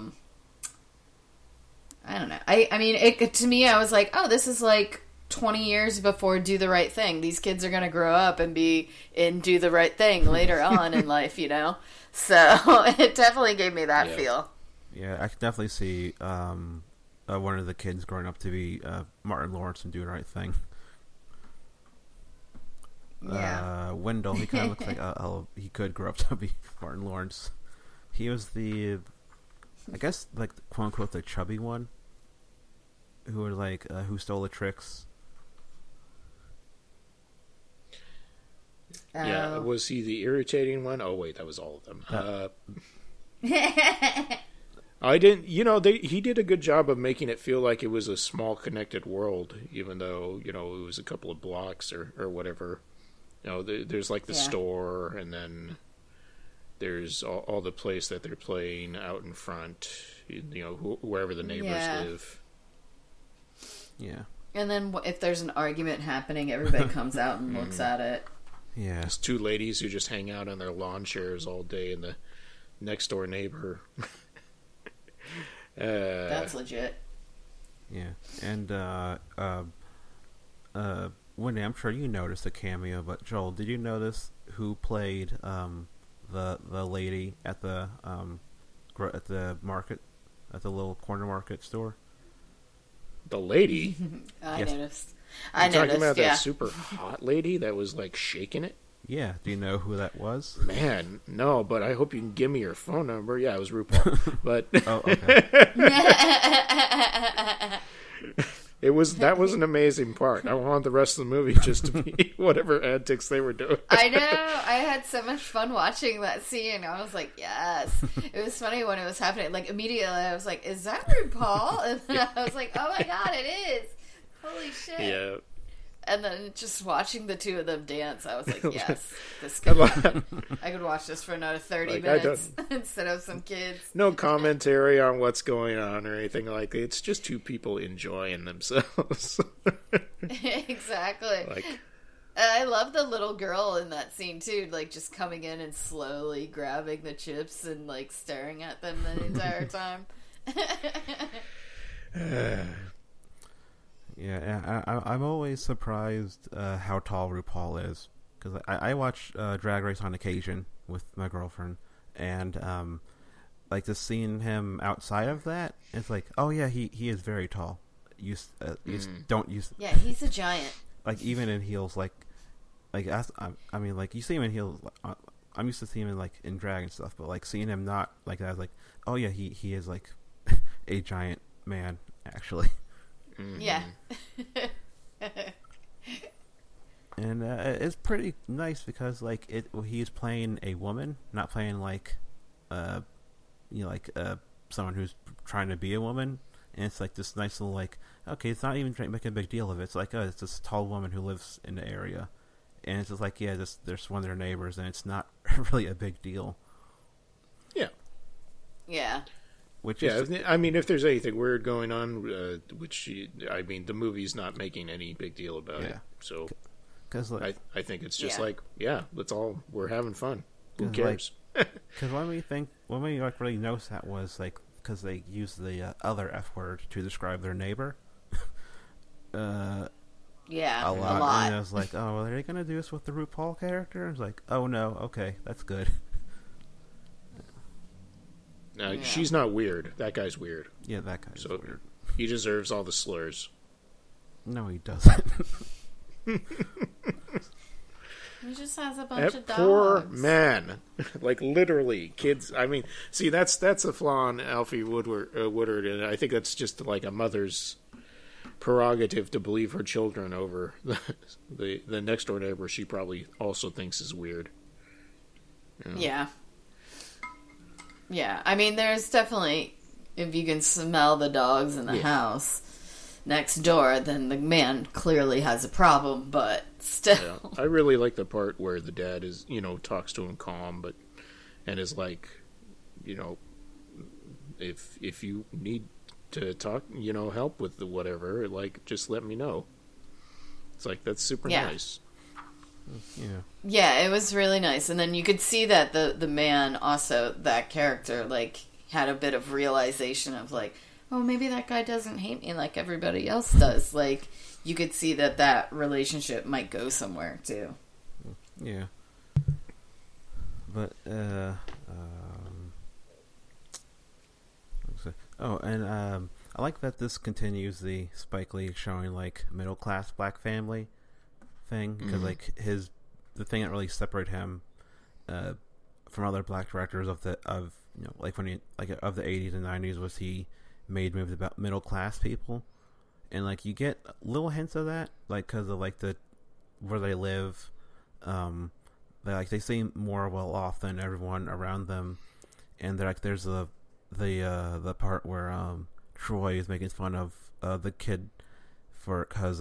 don't know. I mean, to me, I was like, oh, this is 20 years before Do the Right Thing. These kids are going to grow up and be in Do the Right Thing later on in life, So it definitely gave me that feel. Yeah, I could definitely see one of the kids growing up to be Martin Lawrence and Do the Right Thing. Yeah. Wendell, he kind of looks like he could grow up to be Martin Lawrence. He was I guess, quote unquote, the chubby one who were who stole the tricks. Yeah, was he the irritating one? Oh wait, that was all of them. I didn't. He did a good job of making it feel like it was a small connected world, even though it was a couple of blocks or whatever. There's the store, and then there's all the place that they're playing out in front. Wherever the neighbors live. Yeah. And then if there's an argument happening, everybody comes out and looks at it. Yeah. There's two ladies who just hang out on their lawn chairs all day, and the next door neighbor. That's legit. Yeah. And Wendy, I'm sure you noticed a cameo, but Joel, did you notice who played the lady at the market, at the little corner market store? The lady? I noticed. You're talking about that super hot lady that was shaking it? Yeah. Do you know who that was? Man, no, but I hope you can give me your phone number. Yeah, it was RuPaul. But oh, okay. That was an amazing part. I want the rest of the movie just to be whatever antics they were doing. I know. I had so much fun watching that scene. I was like, yes. It was funny when it was happening. Immediately I was like, is that RuPaul? And then I was like, oh my god, it is. Holy shit. Yeah. And then just watching the two of them dance, I was like, yes, I could watch this for another 30 minutes instead of some kids. No commentary on what's going on or anything like that. It's just two people enjoying themselves. Exactly. I love the little girl in that scene, too, just coming in and slowly grabbing the chips and, staring at them the entire time. Yeah, I'm always surprised how tall RuPaul is, because I watch Drag Race on occasion with my girlfriend, and just seeing him outside of that, it's oh yeah, he is very tall. You don't use. Yeah, he's a giant. Even in heels, I mean, you see him in heels. I'm used to seeing him in drag and stuff, but seeing him not like that, I was oh yeah, he is a giant man actually. Yeah. And it's pretty nice because like he's playing a woman, not playing like someone who's trying to be a woman. And it's like this nice little like, okay, it's not even trying to make a big deal of it. It's like, it's this tall woman who lives in the area, and it's just like, there's one of their neighbors, and it's not really a big deal. Yeah. Yeah. I mean, if there's anything weird going on, the movie's not making any big deal about it. So, because I think it's just we're having fun. Who cares? Because when we like really noticed that was like because they used the other F word to describe their neighbor. A lot. And I was like, oh, are they gonna do this with the RuPaul character? I was like, oh no, okay, that's good. She's not weird. That guy's weird. Yeah, that guy's weird. He deserves all the slurs. No, he doesn't. He just has a bunch of dogs. Poor man. Like, literally, kids. I mean, see, that's a flaw in Alfre Woodard, and I think that's just like a mother's prerogative to believe her children over the next door neighbor she probably also thinks is weird. You know? Yeah. Yeah, I mean, there's definitely, if you can smell the dogs in the house next door, then the man clearly has a problem, but still. Yeah. I really like the part where the dad is, talks to him calm, and is like, if you need to talk, help with the whatever, like, just let me know. It's like, that's super nice. Yeah, it was really nice. And then you could see that the man also, that character, like, had a bit of realization of like, oh, maybe that guy doesn't hate me like everybody else does. Like, you could see that relationship might go somewhere too. Yeah. But I like that this continues the Spike Lee showing like middle class black family thing, because like the thing that really separated him from other black directors of the 80s and 90s was he made movies about middle class people, and like you get little hints of that, like because of like where they live, they seem more well off than everyone around them, and they're like there's the part where Troy is making fun of the kid because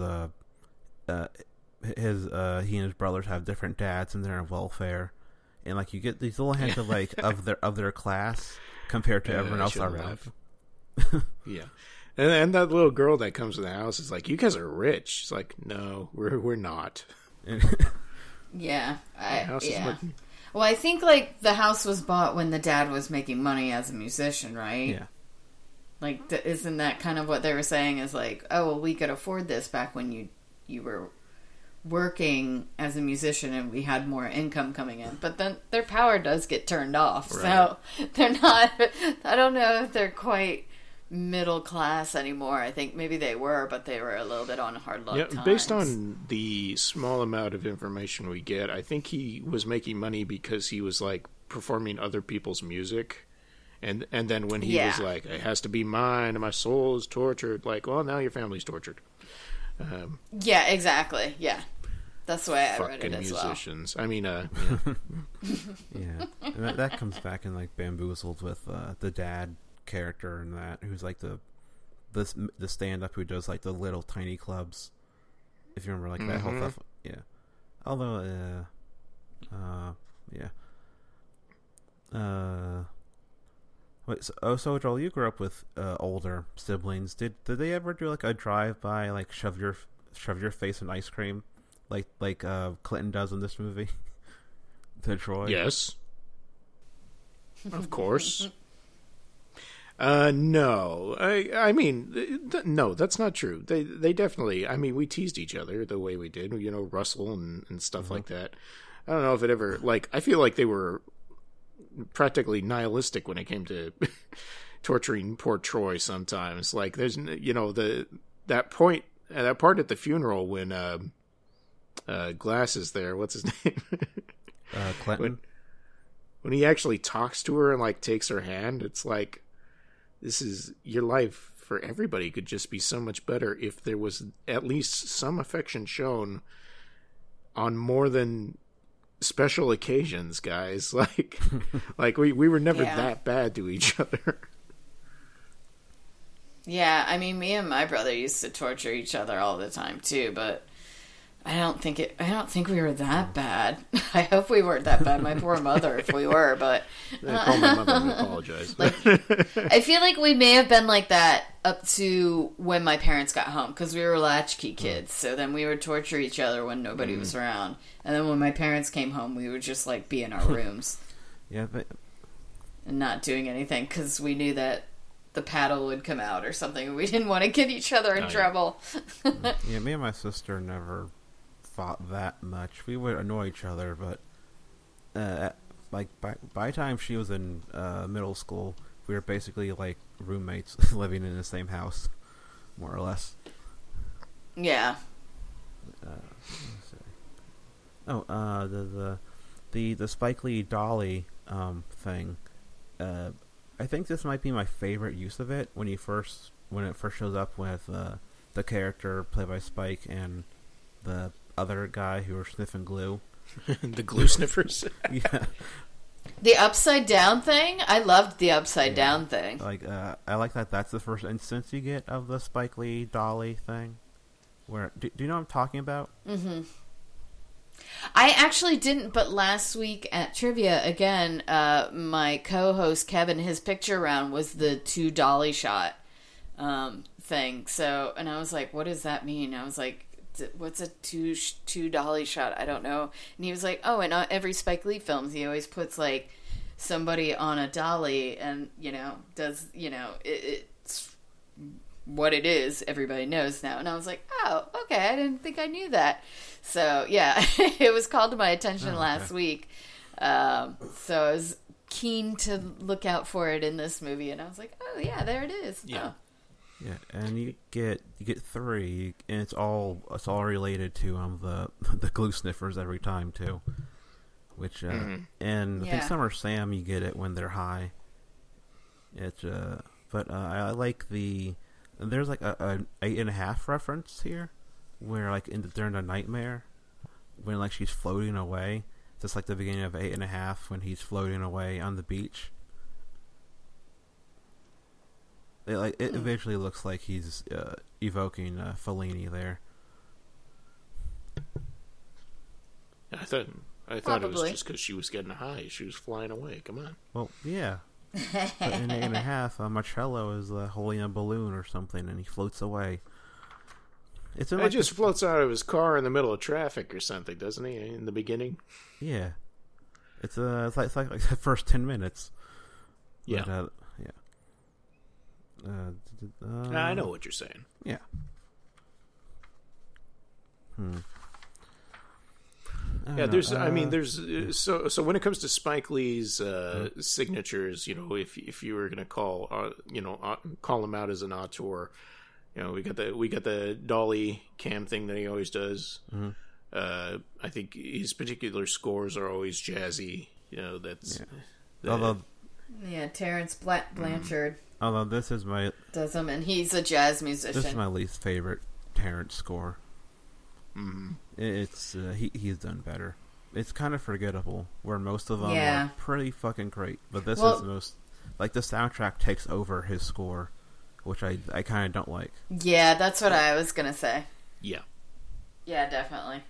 he and his brothers have different dads and they're on welfare, and like you get these little hints of like of their class compared to everyone else around. Yeah, and that little girl that comes to the house is like, "You guys are rich." She's like, "No, we're not." Yeah, Well, I think like the house was bought when the dad was making money as a musician, right? Yeah. Like, isn't that kind of what they were saying? Is like, oh, well, we could afford this back when you were working as a musician and we had more income coming in. But then their power does get turned off, right. So they're not. I don't know if they're quite middle class anymore. I think maybe they were, but they were a little bit on hard luck times. Based on the small amount of information we get, I think he was making money because he was like performing other people's music. And then when he was like, it has to be mine, and my soul is tortured, like, well, now your family's tortured. Yeah, exactly. Yeah. That's the way I read it as musicians. Well. I mean, yeah. And that comes back in, like, Bamboozled with the dad character and that, who's, like, the stand-up who does, like, the little tiny clubs. If you remember, like, that whole stuff. Yeah. Although, Wait, so Joel, you grew up with older siblings. Did they ever do like a drive-by, like shove your face in ice cream, like Clinton does in this movie to Troy? Yes, of course. No, I mean, no, that's not true. They definitely. I mean, we teased each other the way we did, Russell and stuff like that. I don't know if it ever I feel like they were practically nihilistic when it came to torturing poor Troy sometimes. Like there's that part at the funeral when Glass is there, what's his name? Clinton. When he actually talks to her and like takes her hand, it's like, this is your life for everybody could just be so much better if there was at least some affection shown on more than special occasions, guys. Like we were never that bad to each other. Yeah, I mean, me and my brother used to torture each other all the time too, but I don't think we were that bad. I hope we weren't that bad. My poor mother, if we were, but I called my mother and apologize. I feel like we may have been like that up to when my parents got home, because we were latchkey kids. So then we would torture each other when nobody was around, and then when my parents came home, we would just like be in our rooms, and not doing anything because we knew that the paddle would come out or something. We didn't want to get each other in trouble. Yeah, me and my sister never fought that much. We would annoy each other, but by the time she was in middle school, we were basically like roommates living in the same house, more or less. Yeah. The Spike Lee dolly thing. I think this might be my favorite use of it when it first shows up with the character played by Spike and the other guy who were sniffing glue. The glue sniffers. Yeah. The upside down thing? I loved the upside down thing. Like I like that that's the first instance you get of the Spike Lee dolly thing. Where do you know what I'm talking about? Mm-hmm. I actually didn't, but last week at trivia, again, my co-host Kevin, his picture round was the 2 dolly shot thing. So, and I was like, what does that mean? I was like, what's a two dolly shot? I don't know. And he was like, oh, in every Spike Lee films, he always puts like somebody on a dolly and, does, it's what it is. Everybody knows now. And I was like, oh, okay. I didn't think I knew that. So, yeah, it was called to my attention last week. So I was keen to look out for it in this movie. And I was like, oh, yeah, there it is. Yeah. Oh. Yeah, and you get 3, and it's all related to the glue sniffers every time too. Which and I think Summer Sam you get it when they're high. It's but I like there's like a 8.5 reference here, where like during the nightmare, when like she's floating away, just like the beginning of 8.5 when he's floating away on the beach. It visually looks like he's evoking Fellini there. I thought it was just because she was getting high. She was flying away. Come on. Well, yeah. But in 8.5, Marcello is holding a balloon or something, and he floats away. It just floats out of his car in the middle of traffic or something, doesn't he? In the beginning. Yeah. It's like the first 10 minutes. Yeah. But, I know what you're saying. Yeah. Yeah, there's so when it comes to Spike Lee's signatures, if you were going to call him out as an auteur, we got the dolly cam thing that he always does. I think his particular scores are always jazzy. Terrence Blanchard. Although this is does him, and he's a jazz musician. This is my least favorite Terrence score. Mm-hmm. It's he's done better. It's kind of forgettable, where most of them are pretty fucking great. But this is the most, like, the soundtrack takes over his score, which I kind of don't like. Yeah, that's what I was gonna say. Yeah. Yeah, definitely.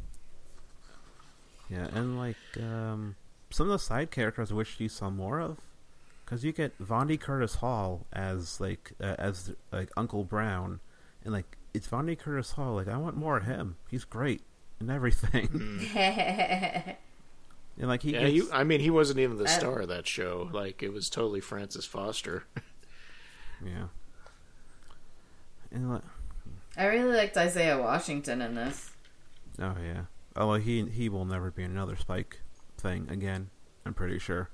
Yeah, and like some of the side characters I wish you saw more of. Because you get Vondie Curtis Hall as Uncle Brown, and like it's Vondie Curtis Hall. Like, I want more of him. He's great and everything. And like he wasn't even the star of that show. Like, it was totally Francis Foster. Yeah. And I really liked Isaiah Washington in this. Oh yeah. Although he will never be another Spike thing again. I'm pretty sure.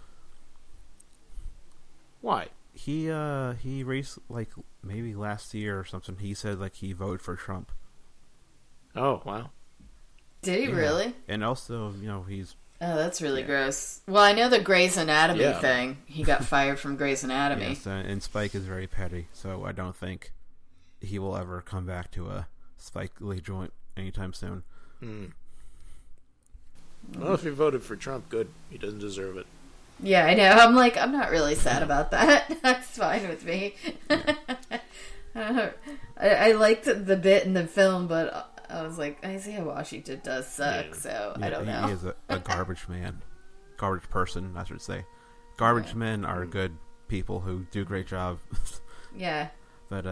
Why? He raced, like, maybe last year or something. He said, like, he voted for Trump. Oh, wow. Did he really? And also, he's... Oh, that's really gross. Well, I know the Grey's Anatomy thing. He got fired from Grey's Anatomy. Yes, and Spike is very petty, so I don't think he will ever come back to a Spike Lee joint anytime soon. Well, if he voted for Trump, good. He doesn't deserve it. Yeah, I know. I'm like, I'm not really sad about that. That's fine with me. I liked the bit in the film, but I was like, Isaiah Washington does suck, so I don't know. He is a garbage man. Garbage person, I should say. Garbage men are good people who do a great job. Yeah. But,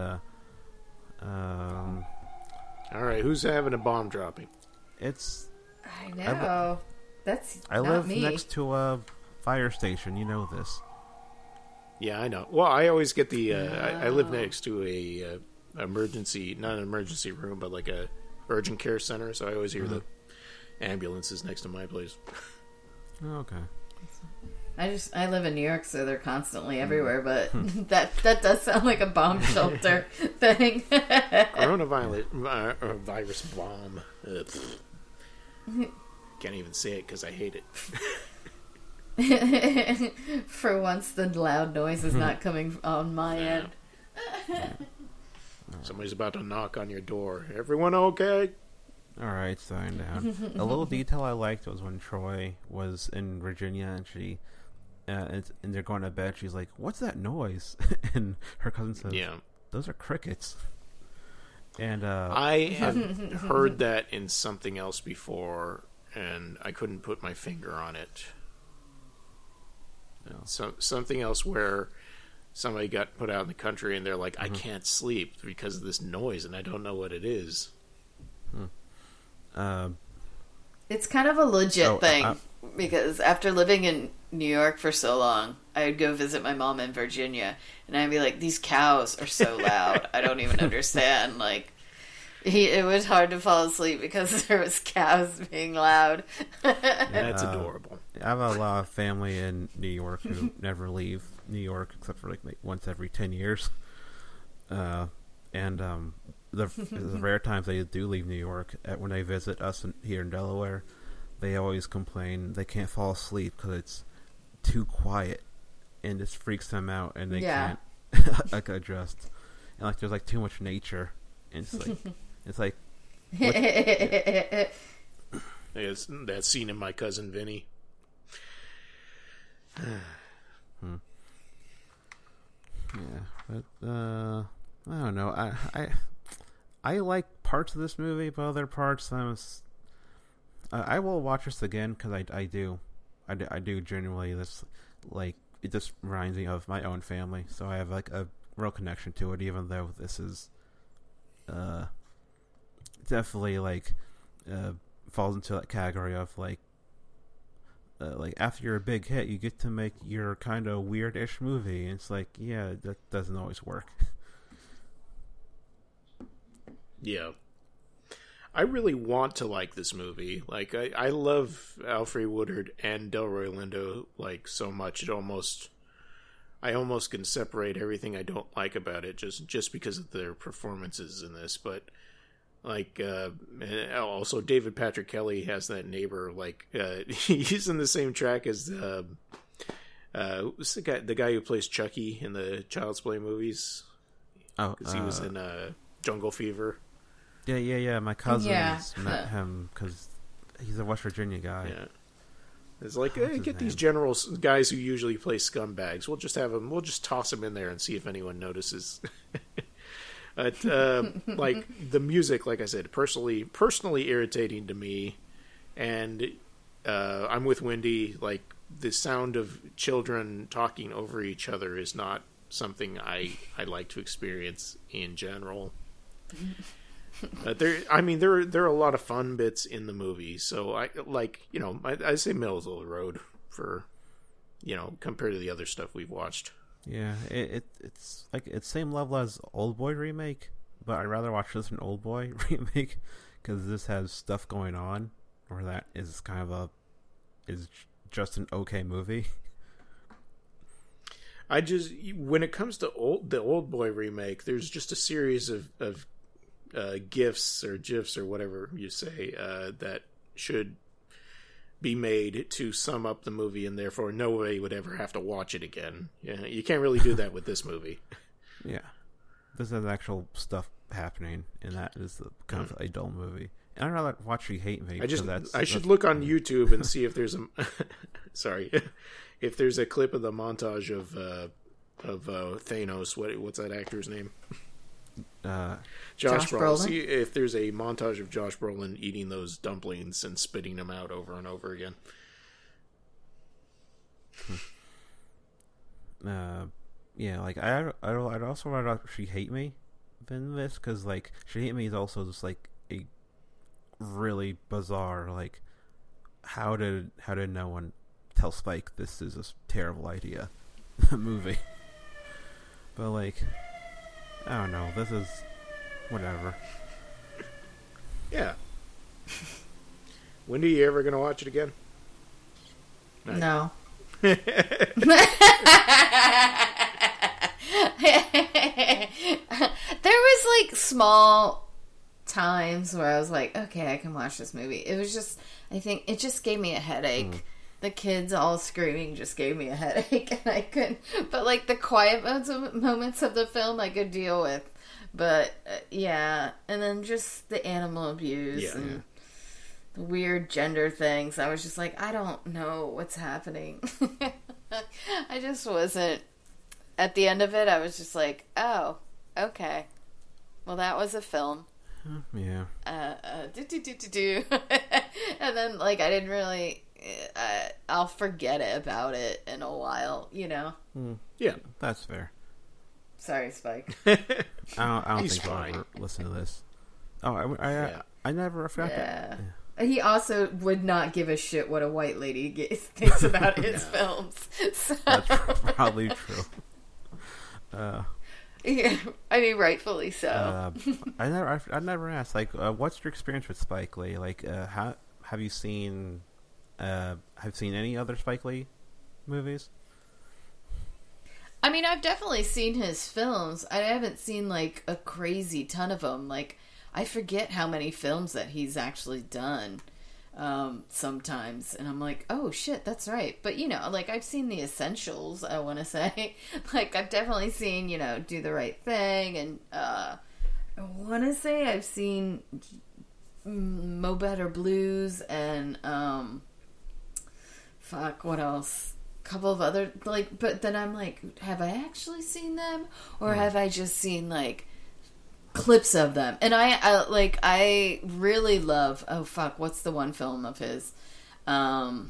all right, who's having a bomb dropping? I know. I live next to a fire station. You know this. Yeah, I know. Well, I always get the. I live next to a emergency, not an emergency room, but like a urgent care center. So I always hear the ambulances next to my place. Oh, okay. I live in New York, so they're constantly everywhere. But that does sound like a bomb shelter thing. Coronavirus bomb. Can't even say it because I hate it. For once, the loud noise is not coming on my end. Somebody's about to knock on your door. Everyone okay? All right, sign down. A little detail I liked was when Troy was in Virginia and she, and they're going to bed. She's like, "What's that noise?" And her cousin says, "Yeah, those are crickets." And I have heard that in something else before, and I couldn't put my finger on it. No. So something else where somebody got put out in the country and they're like, I can't sleep because of this noise, and I don't know what it is. It's kind of a legit thing because after living in New York for so long, I would go visit my mom in Virginia, and I'd be like, "These cows are so loud. I don't even understand." Like, it was hard to fall asleep because there was cows being loud. That's adorable. I have a lot of family in New York who never leave New York except for like once every 10 years. The rare times they do leave New York, when they visit us here in Delaware, they always complain they can't fall asleep because it's too quiet, and this freaks them out, and they can't like adjust. And like there's like too much nature, and it's like It's that scene in My Cousin Vinny. Yeah, but I don't know. I like parts of this movie, but other parts I will watch this again because I do genuinely. This, like, it just reminds me of my own family, so I have like a real connection to it, even though this is definitely like falls into that category of like after you're a big hit, you get to make your kind of weird-ish movie. And it's like, yeah, that doesn't always work. Yeah. I really want to like this movie. Like, I love Alfre Woodard and Delroy Lindo, like, so much. I almost can separate everything I don't like about it just because of their performances in this. But, like, also David Patrick Kelly has that neighbor, like, he's in the same track as what's the guy who plays Chucky in the Child's Play movies? Oh, because he was in Jungle Fever. Yeah. My cousins met him because he's a West Virginia guy. Yeah. It's like, hey, get these general guys who usually play scumbags. We'll just have them. We'll just toss them in there and see if anyone notices. But like the music, like I said, personally irritating to me, and I'm with Wendy. Like, the sound of children talking over each other is not something I like to experience in general. There are a lot of fun bits in the movie, so I say middle of the road for, compared to the other stuff we've watched. Yeah, it's like it's same level as Oldboy remake, but I'd rather watch this than Oldboy remake because this has stuff going on where that is is just an okay movie. When it comes to the Oldboy remake, there's just a series of GIFs or GIFs or whatever you say that should be made to sum up the movie, and therefore nobody would ever have to watch it again. Yeah, you can't really do that with this movie. Yeah, this has actual stuff happening, and that is kind of a dull movie. And I'd rather watch She Hate Me. I should look on YouTube and see if there's a sorry, if there's a clip of the montage of Thanos. What's that actor's name? Josh Brolin. See if there's a montage of Josh Brolin eating those dumplings and spitting them out over and over again. Yeah, like I'd also rather She Hate Me than this, because like She Hate Me is also just like a really bizarre, like how did no one tell Spike this is a terrible idea movie. But like, I don't know, this is whatever. Yeah. When are you ever gonna watch it again? No. There was like small times where I was like, okay, I can watch this movie. It was just, I think it just gave me a headache. The kids all screaming just gave me a headache, and I couldn't. But like the quiet moments of the film, I could deal with. But yeah, and then just the animal abuse and the weird gender things. I was just like, I don't know what's happening. I just wasn't. At the end of it, I was just like, oh, okay. Well, that was a film. Yeah. And then, like, I didn't really. I'll forget about it in a while, you know? Yeah. That's fair. Sorry, Spike. I don't He's think I'll fine. ever listen to this. Oh, I never forgot that. Yeah. He also would not give a shit what a white lady thinks about his films. So. That's probably true. Yeah, I mean, rightfully so. I never asked, like, what's your experience with Spike Lee? Like, have you seen any other Spike Lee movies? I mean, I've definitely seen his films. I haven't seen, like, a crazy ton of them. Like, I forget how many films that he's actually done sometimes. And I'm like, oh, shit, that's right. But, you know, like, I've seen the essentials, I want to say. Like, I've definitely seen, you know, Do the Right Thing. And I want to say I've seen Mo Better Blues and, what else? Couple of other, like, but then I'm like, have I actually seen them, or have I just seen like clips of them? And I really love, what's the one film of his? I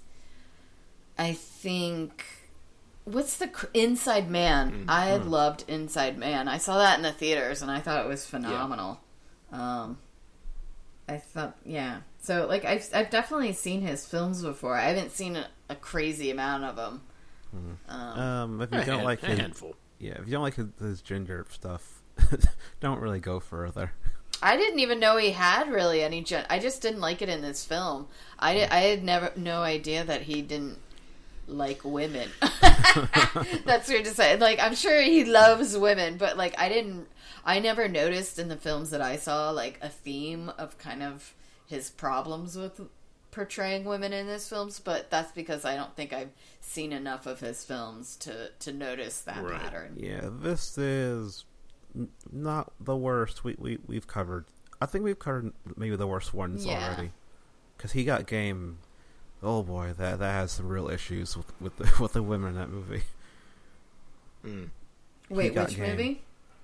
think, what's the Inside Man? I loved Inside Man. I saw that in the theaters and I thought it was phenomenal. I thought, yeah. So, like, I've definitely seen his films before. I haven't seen a crazy amount of them. If you don't like his, handful. Yeah, if you don't like his gender stuff, don't really go further. I didn't even know he had really any I just didn't like it in this film. I had no idea that he didn't like women. That's weird to say. Like, I'm sure he loves women, but like I never noticed in the films that I saw like a theme of kind of his problems with portraying women in his films, but that's because I don't think I've seen enough of his films to notice that pattern. Yeah, this is not the worst we've covered. I think we've covered maybe the worst ones already. Because he got game. Oh boy, that has some real issues with the women in that movie. Wait, which game. Movie?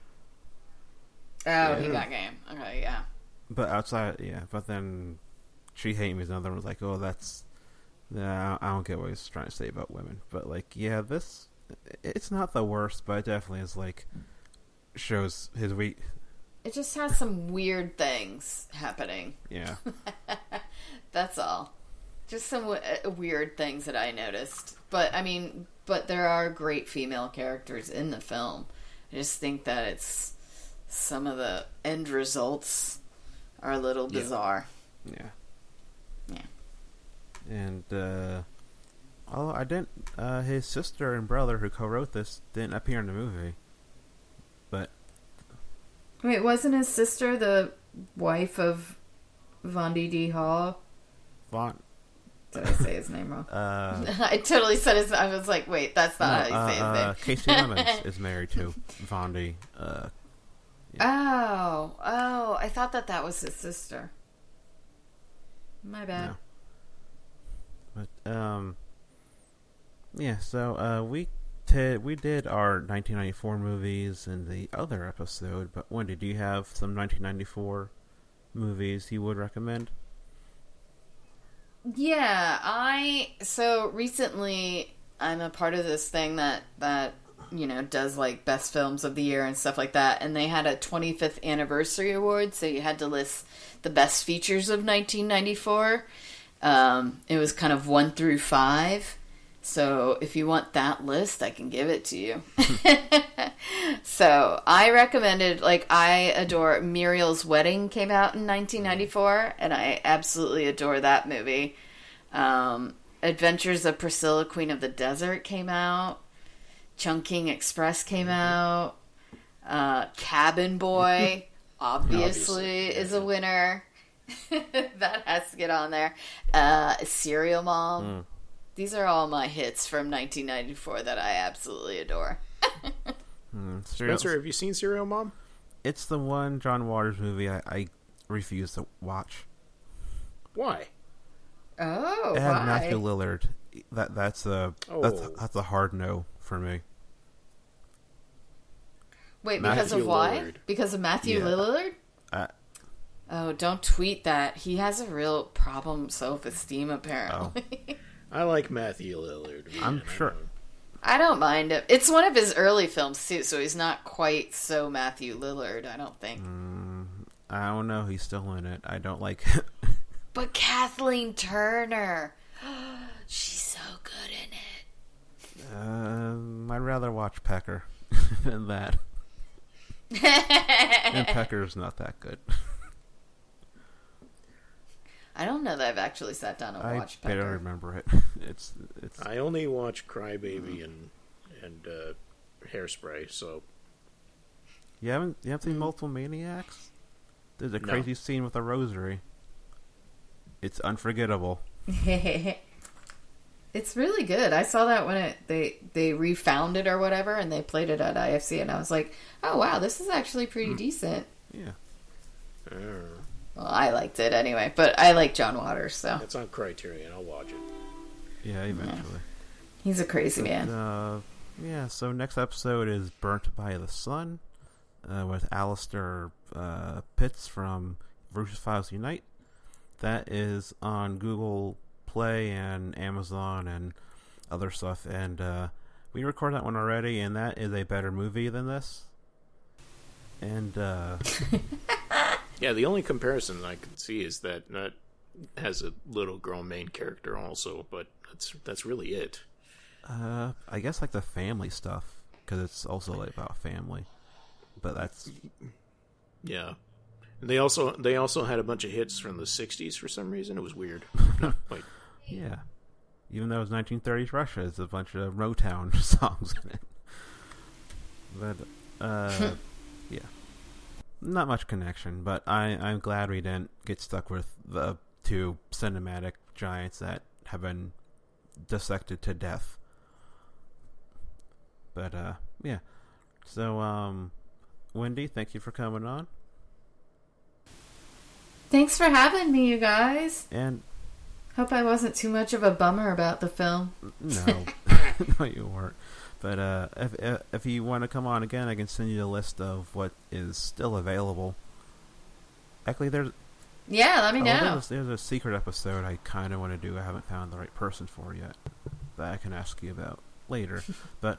Oh, he got game. Okay, yeah. But outside, but then She Hate Me is another one. Was like, oh, that's... I don't get what he's trying to say about women. But, like, yeah, this... It's not the worst, but it definitely is, like... Shows his weak... It just has some weird things happening. Yeah. That's all. Just some weird things that I noticed. But there are great female characters in the film. I just think that it's... Some of the end results... are a little bizarre. Yeah. And I didn't his sister and brother who co-wrote this didn't appear in the movie. But wait, wasn't his sister the wife of Vondie D. Hall? Did I say his name wrong? I totally said his. I was like, wait, that's not how you say his name. Casey Lemons is married to Vondie. Oh, I thought that was his sister. My bad. No. But yeah. So we did our 1994 movies in the other episode. But Wendy, do you have some 1994 movies you would recommend? Yeah, so recently I'm a part of this thing that does like best films of the year and stuff like that, and they had a 25th anniversary award, so you had to list the best features of 1994. It was kind of 1 through 5. So if you want that list, I can give it to you. So I recommended, I adore Muriel's Wedding came out in 1994, and I absolutely adore that movie. Adventures of Priscilla, Queen of the Desert came out. Chungking Express came out. Cabin Boy, obviously is a winner. That has to get on there. Serial Mom. These are all my hits from 1994 that I absolutely adore. Spencer, have you seen Serial Mom? It's the one John Waters movie I refuse to watch. Why? Oh, it had why? Matthew Lillard. That's a hard no for me. Wait, because of why? Lillard. Because of Matthew Lillard? Oh, don't tweet that. He has a real problem self-esteem, apparently. Oh. I like Matthew Lillard. I'm sure. I don't mind him. It's one of his early films, too, so he's not quite so Matthew Lillard, I don't think. I don't know. He's still in it. I don't like it. But Kathleen Turner. She's so good in it. I'd rather watch Pecker than that. And Pecker's not that good. I don't know that I've actually sat down and watched Pecker. I don't remember it. It's. I only watch Crybaby and Hairspray. So you haven't seen Multiple Maniacs? There's a crazy scene with a rosary. It's unforgettable. It's really good. I saw that when they refound it or whatever, and they played it at IFC, and I was like, oh wow, this is actually pretty decent. Yeah. Well, I liked it anyway, but I like John Waters, so. It's on Criterion. I'll watch it. Yeah, eventually. Yeah. He's a crazy man. So next episode is Burnt by the Sun with Alistair Pitts from Bruce's Files Unite. That is on Google Play and Amazon and other stuff, and we recorded that one already, and that is a better movie than this. And yeah, the only comparison I can see is that has a little girl main character also, but that's really it. I guess like the family stuff, because it's also like about family, but that's yeah. They also had a bunch of hits from the 60s for some reason. It was weird. Yeah. Even though it was 1930s Russia, it's a bunch of Motown songs in it. But, yeah. Not much connection, but I'm glad we didn't get stuck with the two cinematic giants that have been dissected to death. But, yeah. So, Wendy, thank you for coming on. Thanks for having me, you guys. And hope I wasn't too much of a bummer about the film. No, no, you weren't. But if you want to come on again, I can send you a list of what is still available. Actually, let me know. There's a secret episode I kind of want to do. I haven't found the right person for yet, that I can ask you about later. But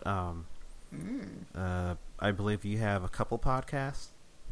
I believe you have a couple podcasts.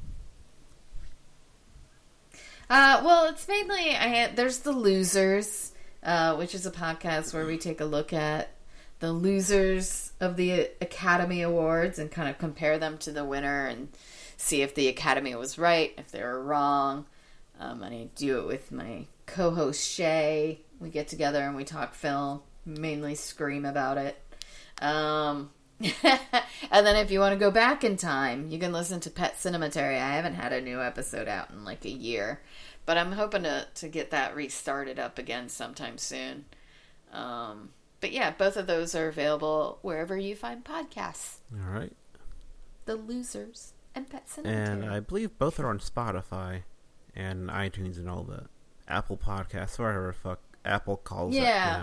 Well, it's mainly there's The Losers, which is a podcast where we take a look at the losers of the Academy Awards and kind of compare them to the winner and see if the Academy was right, if they were wrong. And I do it with my co-host Shay. We get together and we talk film, mainly scream about it. And then if you want to go back in time, you can listen to Pet Cemetery. I haven't had a new episode out in like a year, but I'm hoping to get that restarted up again sometime soon. But yeah, both of those are available wherever you find podcasts. All right. The Losers and Pet Cemetery. And I believe both are on Spotify and iTunes and all that. Apple Podcasts, whatever the fuck Apple calls it.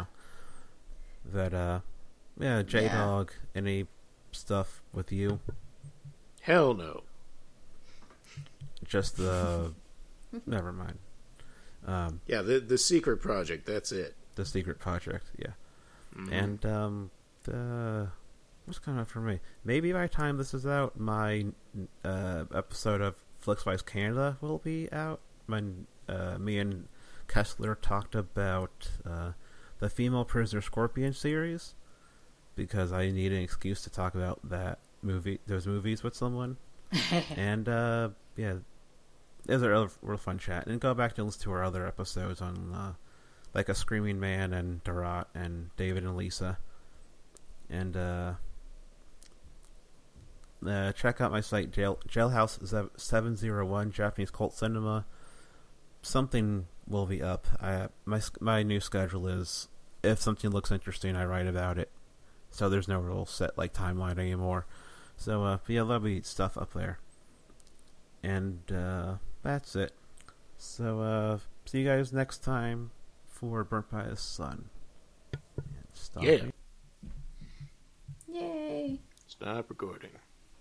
That, J-Dog, any stuff with you? Hell no. Just the... Never mind. The secret project, that's it. The secret project, yeah. Mm-hmm. And, what's coming up for me? Maybe by the time this is out, my episode of Flixwise Canada will be out. Me and Kessler talked about the Female Prisoner Scorpion series, because I need an excuse to talk about those movies with someone. And, it was a real fun chat. And go back and listen to our other episodes on, like, A Screaming Man and Darat and David and Lisa. And, check out my site, Jailhouse 701, Japanese Cult Cinema. Something will be up. My new schedule is, if something looks interesting, I write about it. So there's no real set timeline anymore. So there'll be stuff up there. And that's it. So see you guys next time for Burnt by the Sun. Yeah. Yay. Stop recording.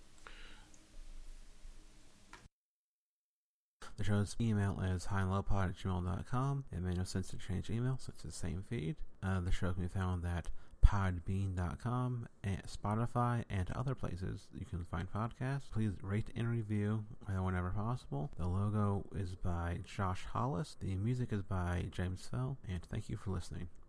The show's email is highandlowpod@gmail.com. It made no sense to change email since it's the same feed. The show can be found at podbean.com, and Spotify, and other places you can find podcasts. Please rate and review whenever possible. The logo is by Josh Hollis. The music is by James Fell. And thank you for listening.